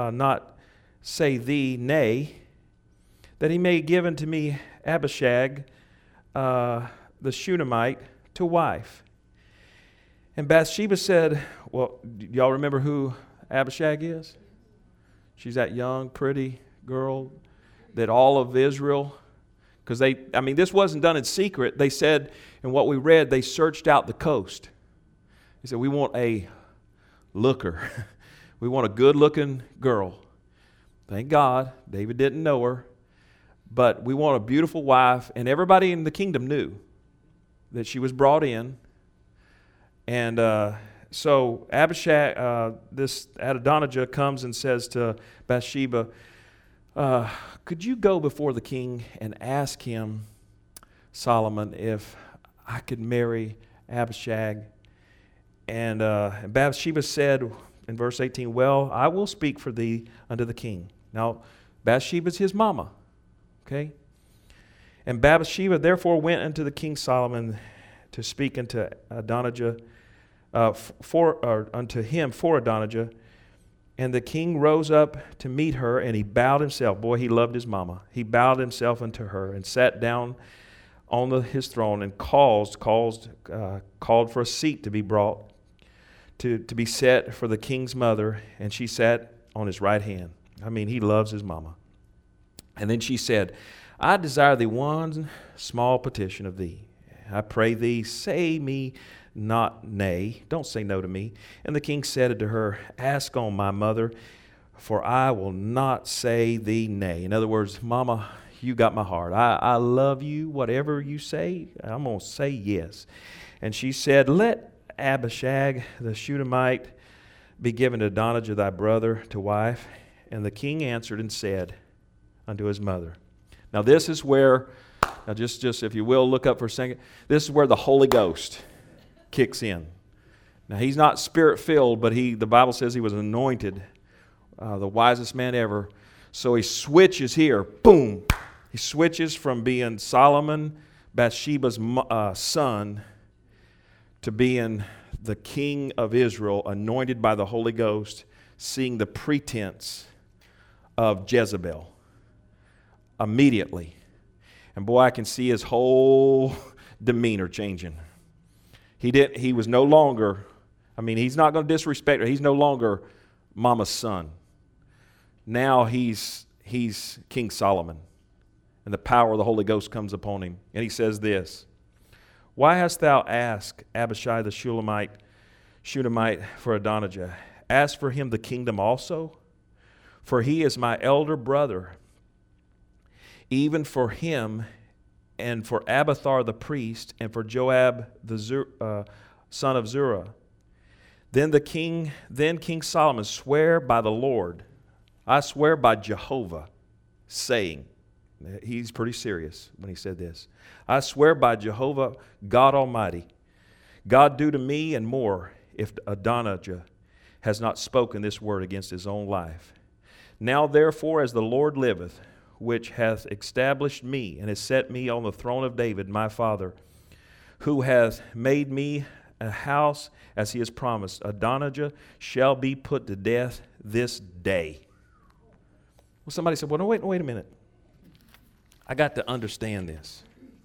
S1: thee nay, that he may give unto me Abishag, the Shunammite, to wife. And Bathsheba said, well, do y'all remember who Abishag is? She's that young, pretty girl that all of Israel, because this wasn't done in secret. They said, in what we read, they searched out the coast. They said, we want a looker. We want a good-looking girl. Thank God, David didn't know her. But we want a beautiful wife. And everybody in the kingdom knew that she was brought in. And so Abishag, this Adonijah comes and says to Bathsheba, could you go before the king and ask him, Solomon, if I could marry Abishag? And Bathsheba said in verse 18, well, I will speak for thee unto the king. Now, Bathsheba's his mama, okay? And Bathsheba therefore went unto the king Solomon to speak unto Adonijah, unto him for Adonijah. And the king rose up to meet her, and he bowed himself. Boy, he loved his mama. He bowed himself unto her and sat down on his throne and called for a seat to be brought, to be set for the king's mother, and she sat on his right hand. He loves his mama. And then she said, I desire thee one small petition of thee. I pray thee, say me not nay. Don't say no to me. And the king said unto her, ask on, my mother, for I will not say thee nay. In other words, mama, you got my heart. I love you. Whatever you say, I'm going to say yes. And she said, let Abishag the Shunammite be given to Adonijah thy brother to wife. And the king answered and said unto his mother. Now this is where, just if you will, look up for a second. This is where the Holy Ghost kicks in. Now he's not spirit-filled, but the Bible says he was anointed, the wisest man ever. So he switches here, boom. He switches from being Solomon, Bathsheba's son, to being the king of Israel, anointed by the Holy Ghost, seeing the pretense of Jezebel immediately. And boy, I can see his whole demeanor changing. He was no longer, he's not going to disrespect her. He's no longer mama's son. Now he's King Solomon. And the power of the Holy Ghost comes upon him. And he says this, why hast thou asked Abishai the Shunammite for Adonijah? Ask for him the kingdom also? For he is my elder brother. Even for him and for Abiathar the priest, and for Joab the son of Zerah, Then King Solomon sware by the Lord, I swear by Jehovah, saying, he's pretty serious when he said this, I swear by Jehovah, God Almighty, God do to me and more, if Adonijah has not spoken this word against his own life. Now therefore, as the Lord liveth, which hath established me, and has set me on the throne of David my father, who hath made me a house as he has promised, Adonijah shall be put to death this day. Well, somebody said, well, no, wait a minute. I got to understand this.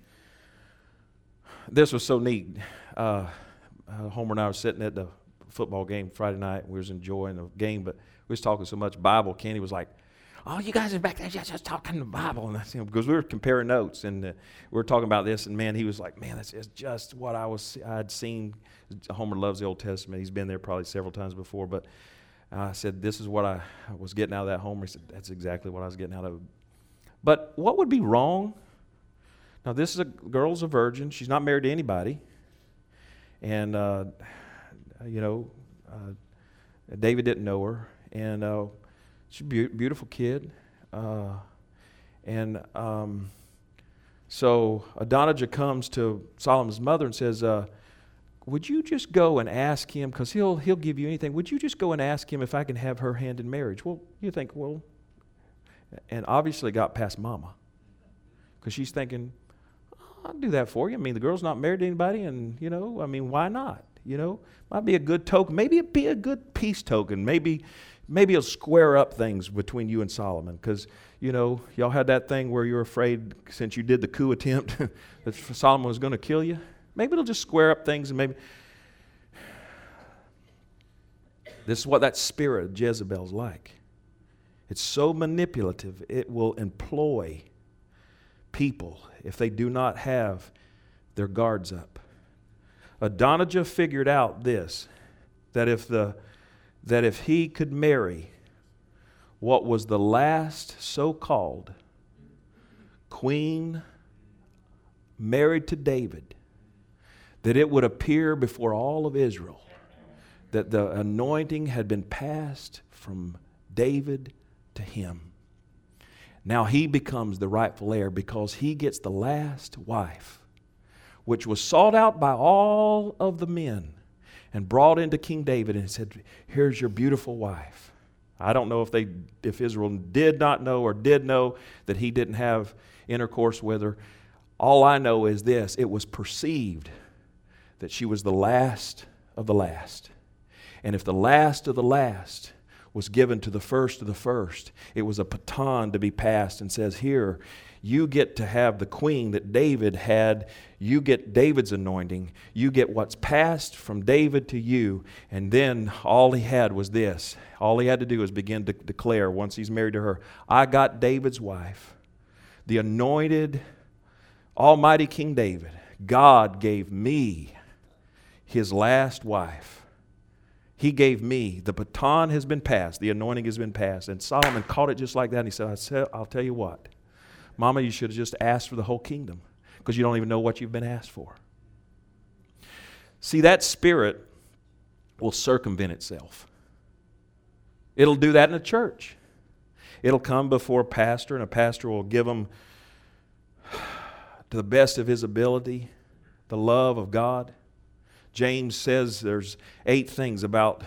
S1: This was so neat. Homer and I were sitting at the football game Friday night, and we was enjoying the game, but we was talking so much Bible. Kenny was like, oh, you guys are back there just talking the Bible. And that's, because we were comparing notes, and we were talking about this, and man, he was like, man, that's just what I'd seen. Homer loves the Old Testament. He's been there probably several times before, but I said, this is what I was getting out of that, Homer. He said, that's exactly what I was getting out of it. But what would be wrong? Now, this is a girl's a virgin. She's not married to anybody. And, David didn't know her. And she's a beautiful kid. So Adonijah comes to Solomon's mother and says, would you just go and ask him, because he'll give you anything, would you just go and ask him if I can have her hand in marriage? Well, you think, well, and obviously got past mama, because she's thinking, I'll do that for you. I mean, the girl's not married to anybody, and, why not? Might be a good token. Maybe it'd be a good peace token. Maybe it'll square up things between you and Solomon, because, y'all had that thing where you're afraid, since you did the coup attempt, that Solomon was going to kill you. Maybe it'll just square up things, and maybe. This is what that spirit of Jezebel's like. It's so manipulative, it will employ people if they do not have their guards up. Adonijah figured out this, that if he could marry what was the last so-called queen married to David, that it would appear before all of Israel that the anointing had been passed from David to him. Now he becomes the rightful heir because he gets the last wife, which was sought out by all of the men and brought into King David and said, here's your beautiful wife. I don't know if Israel did not know or did know that he didn't have intercourse with her. All I know is this, it was perceived that she was the last of the last. And if the last of the last was given to the first of the first, it was a baton to be passed and says, here, you get to have the queen that David had. You get David's anointing. You get what's passed from David to you. And then all he had was this. All he had to do was begin to declare, once he's married to her, I got David's wife, the anointed, almighty King David. God gave me his last wife. He gave me, the baton has been passed, the anointing has been passed. And Solomon caught it just like that, and he said, I'll tell you what, Mama, you should have just asked for the whole kingdom, because you don't even know what you've been asked for. See, that spirit will circumvent itself. It'll do that in a church. It'll come before a pastor, and a pastor will give them, to the best of his ability, the love of God. James says there's 8 things about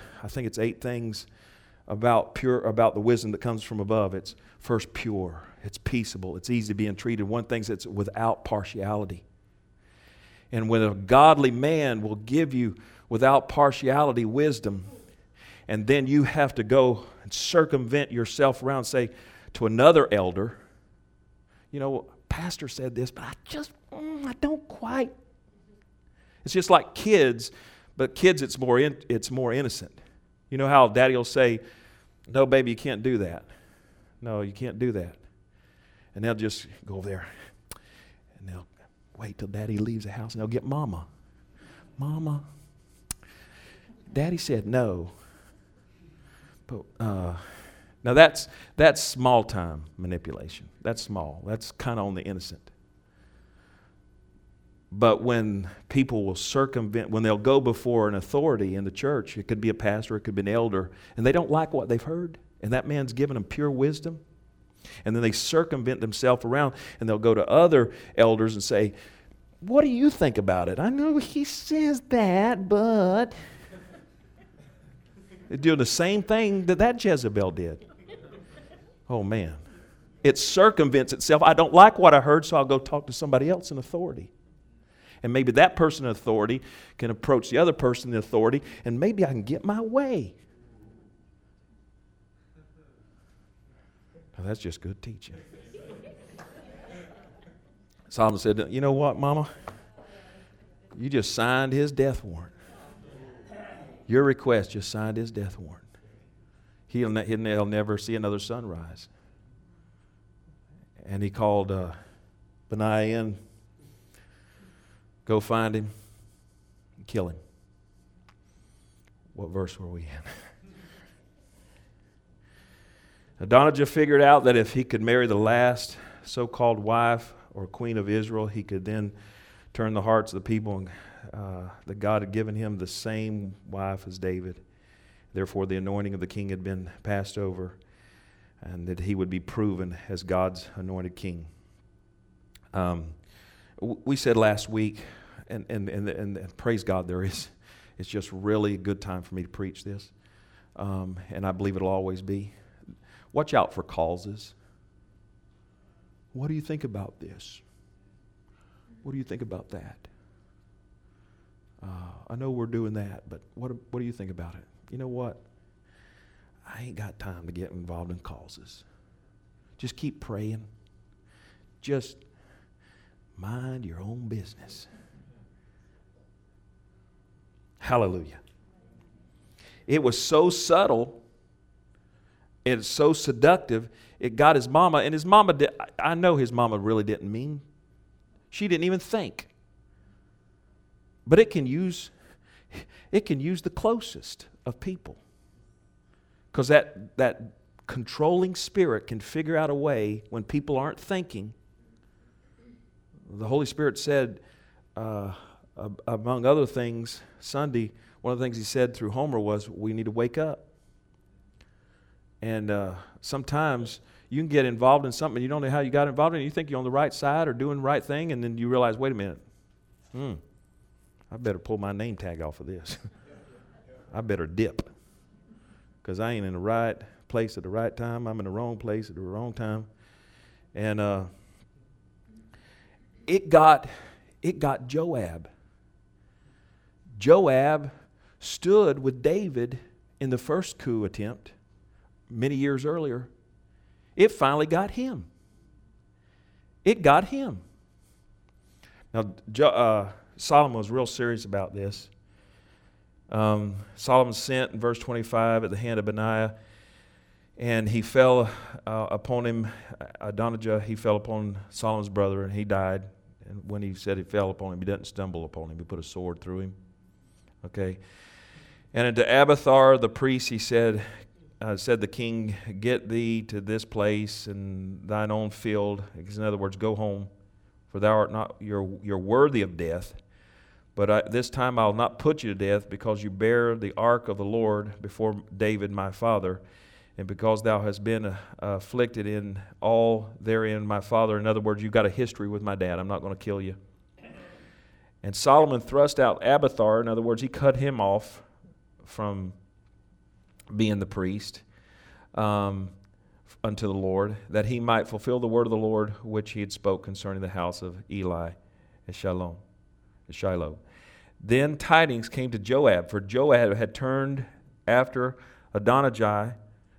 S1: the wisdom that comes from above. It's first pure, it's peaceable, it's easy to be entreated. One thing that's without partiality. And when a godly man will give you without partiality wisdom, and then you have to go and circumvent yourself around, say to another elder, pastor said this, but I don't quite. It's just like kids, but kids it's more innocent. You know how daddy will say, no, baby, you can't do that. No, you can't do that. And they'll just go over there, and they'll wait till daddy leaves the house, and they'll get mama. Mama, daddy said no. But now that's small time manipulation. That's small. That's kind of on the innocent. But when people will circumvent, when they'll go before an authority in the church, it could be a pastor, it could be an elder, and they don't like what they've heard, and that man's given them pure wisdom, and then they circumvent themselves around, and they'll go to other elders and say, what do you think about it? I know he says that, but... They're doing the same thing that Jezebel did. Oh, man. It circumvents itself. I don't like what I heard, so I'll go talk to somebody else in authority. And maybe that person in authority can approach the other person in authority, and maybe I can get my way. Now, that's just good teaching. Solomon said, you know what, Mama? You just signed his death warrant. Your request just signed his death warrant. He'll never see another sunrise. And he called Benaiah in. Go find him and kill him. What verse were we in? Adonijah figured out that if he could marry the last so-called wife or queen of Israel, he could then turn the hearts of the people, that God had given him the same wife as David. Therefore, the anointing of the king had been passed over, and that he would be proven as God's anointed king. We said last week, and praise God, it's just really a good time for me to preach this, and I believe it'll always be. Watch out for causes. What do you think about this? What do you think about that? I know we're doing that, but what do you think about it? You know what? I ain't got time to get involved in causes. Just keep praying. Just mind your own business. Hallelujah. It was so subtle. It's so seductive. It got his mama, and his mama I know his mama really didn't mean. She didn't even think. But it can use the closest of people. Because that controlling spirit can figure out a way when people aren't thinking. The Holy Spirit said, among other things, Sunday, one of the things he said through Homer was, we need to wake up. And sometimes you can get involved in something and you don't know how you got involved in it. You think you're on the right side or doing the right thing, and then you realize, wait a minute. I better pull my name tag off of this. I better dip. Because I ain't in the right place at the right time. I'm in the wrong place at the wrong time. And it got Joab. Joab stood with David in the first coup attempt many years earlier. It finally got him. It got him. Now, Solomon was real serious about this. Solomon sent in verse 25 at the hand of Benaiah, and he fell upon him, Adonijah, he fell upon Solomon's brother, and he died. And when he said he fell upon him, he didn't stumble upon him. He put a sword through him. Okay. And unto Abiathar the priest he said the king, get thee to this place and thine own field. In other words, go home, for thou art not, you're worthy of death. But this time I'll not put you to death, because you bear the ark of the Lord before David my father, and because thou hast been afflicted in all therein my father. In other words, you've got a history with my dad. I'm not going to kill you. And Solomon thrust out Abiathar. In other words, he cut him off from being the priest unto the Lord, that he might fulfill the word of the Lord which he had spoke concerning the house of Eli at Shiloh. Then tidings came to Joab, for Joab had turned after Adonijah,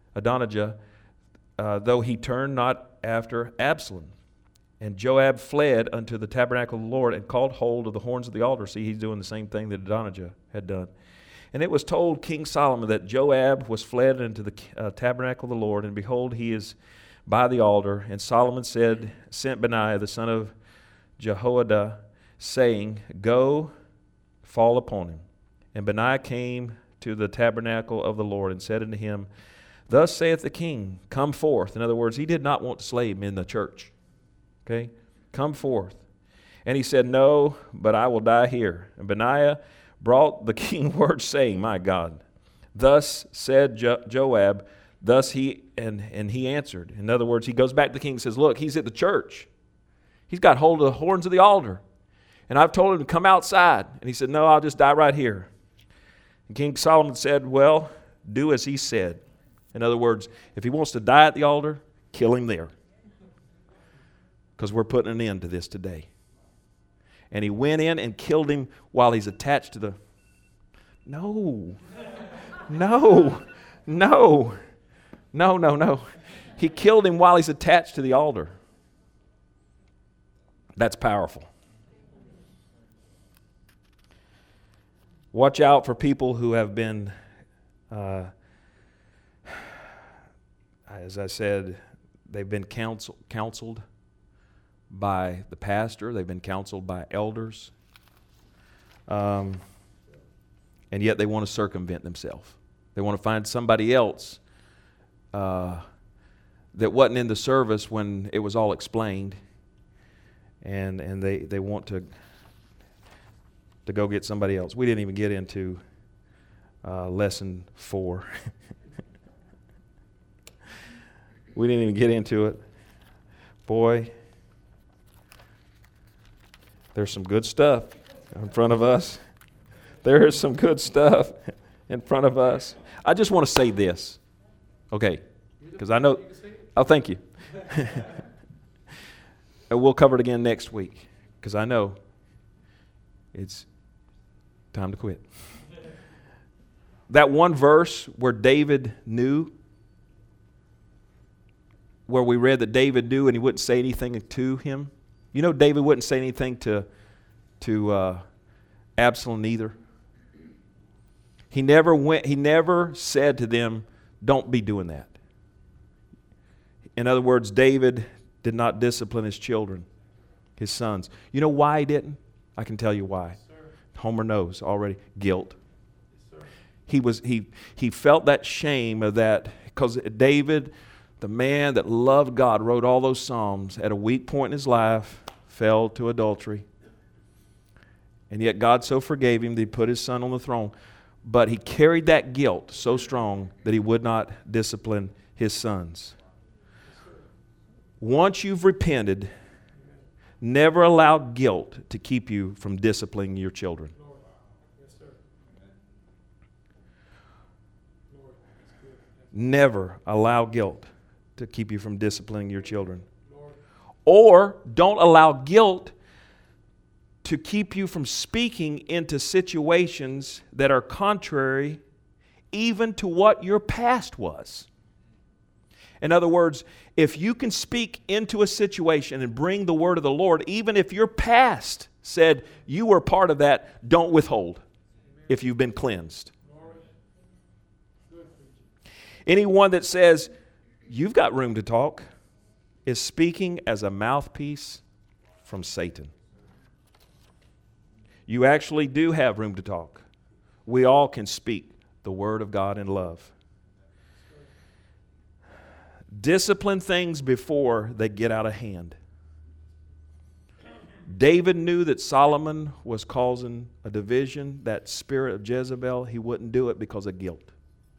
S1: though he turned not after Absalom. And Joab fled unto the tabernacle of the Lord and called hold of the horns of the altar. See, he's doing the same thing that Adonijah had done. And it was told King Solomon that Joab was fled into the tabernacle of the Lord, and behold, he is by the altar. And Solomon sent Benaiah the son of Jehoiada, saying, go, fall upon him. And Benaiah came to the tabernacle of the Lord and said unto him, thus saith the king, come forth. In other words, he did not want to slay him in the church. Okay? Come forth. And he said, no, but I will die here. And Benaiah brought the king word, saying, my God, thus said Joab, thus he, and he answered. In other words, he goes back to the king and says, look, he's at the church. He's got hold of the horns of the altar. And I've told him to come outside. And he said, no, I'll just die right here. And King Solomon said, well, do as he said. In other words, if he wants to die at the altar, kill him there. Because we're putting an end to this today. And he went in and killed him while he's attached to the... No. He killed him while he's attached to the altar. That's powerful. Watch out for people who have been, as I said, they've been counseled by the pastor. They've been counseled by elders. And yet they want to circumvent themselves. They want to find somebody else that wasn't in the service when it was all explained. And they want to go get somebody else. We didn't even get into lesson 4. We didn't even get into it. Boy, there's some good stuff in front of us. There is some good stuff in front of us. I just want to say this, okay? Because I know. Oh, thank you. And we'll cover it again next week, because I know it's time to quit. That one verse where David knew, where we read that David knew and he wouldn't say anything to him. You know, David wouldn't say anything to Absalom either. He never said to them, don't be doing that. In other words, David did not discipline his children, his sons. You know why he didn't? I can tell you why. Homer knows already. Guilt. He felt that shame of that, because David, the man that loved God, wrote all those Psalms, at a weak point in his life, fell to adultery. And yet God so forgave him that he put his son on the throne. But he carried that guilt so strong that he would not discipline his sons. Once you've repented, never allow guilt to keep you from disciplining your children. Never allow guilt to keep you from disciplining your children. Or don't allow guilt to keep you from speaking into situations that are contrary even to what your past was. In other words, if you can speak into a situation and bring the word of the Lord, even if your past said you were part of that, don't withhold if you've been cleansed. Anyone that says you've got room to talk is speaking as a mouthpiece from Satan. You actually do have room to talk. We all can speak the word of God in love. Discipline things before they get out of hand. David knew that Solomon was causing a division, that spirit of Jezebel. He wouldn't do it because of guilt.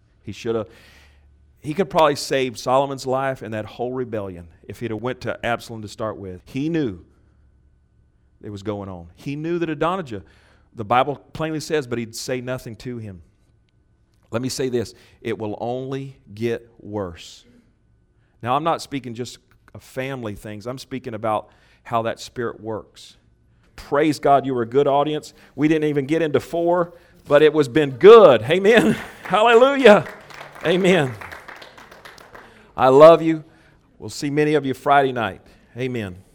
S1: He could probably save Solomon's life and that whole rebellion if he'd have went to Absalom to start with. He knew it was going on. He knew that Adonijah, the Bible plainly says, but he'd say nothing to him. Let me say this, it will only get worse. Now, I'm not speaking just of family things. I'm speaking about how that spirit works. Praise God, you were a good audience. We didn't even get into 4, but it was been good. Amen. Hallelujah. Amen. I love you. We'll see many of you Friday night. Amen.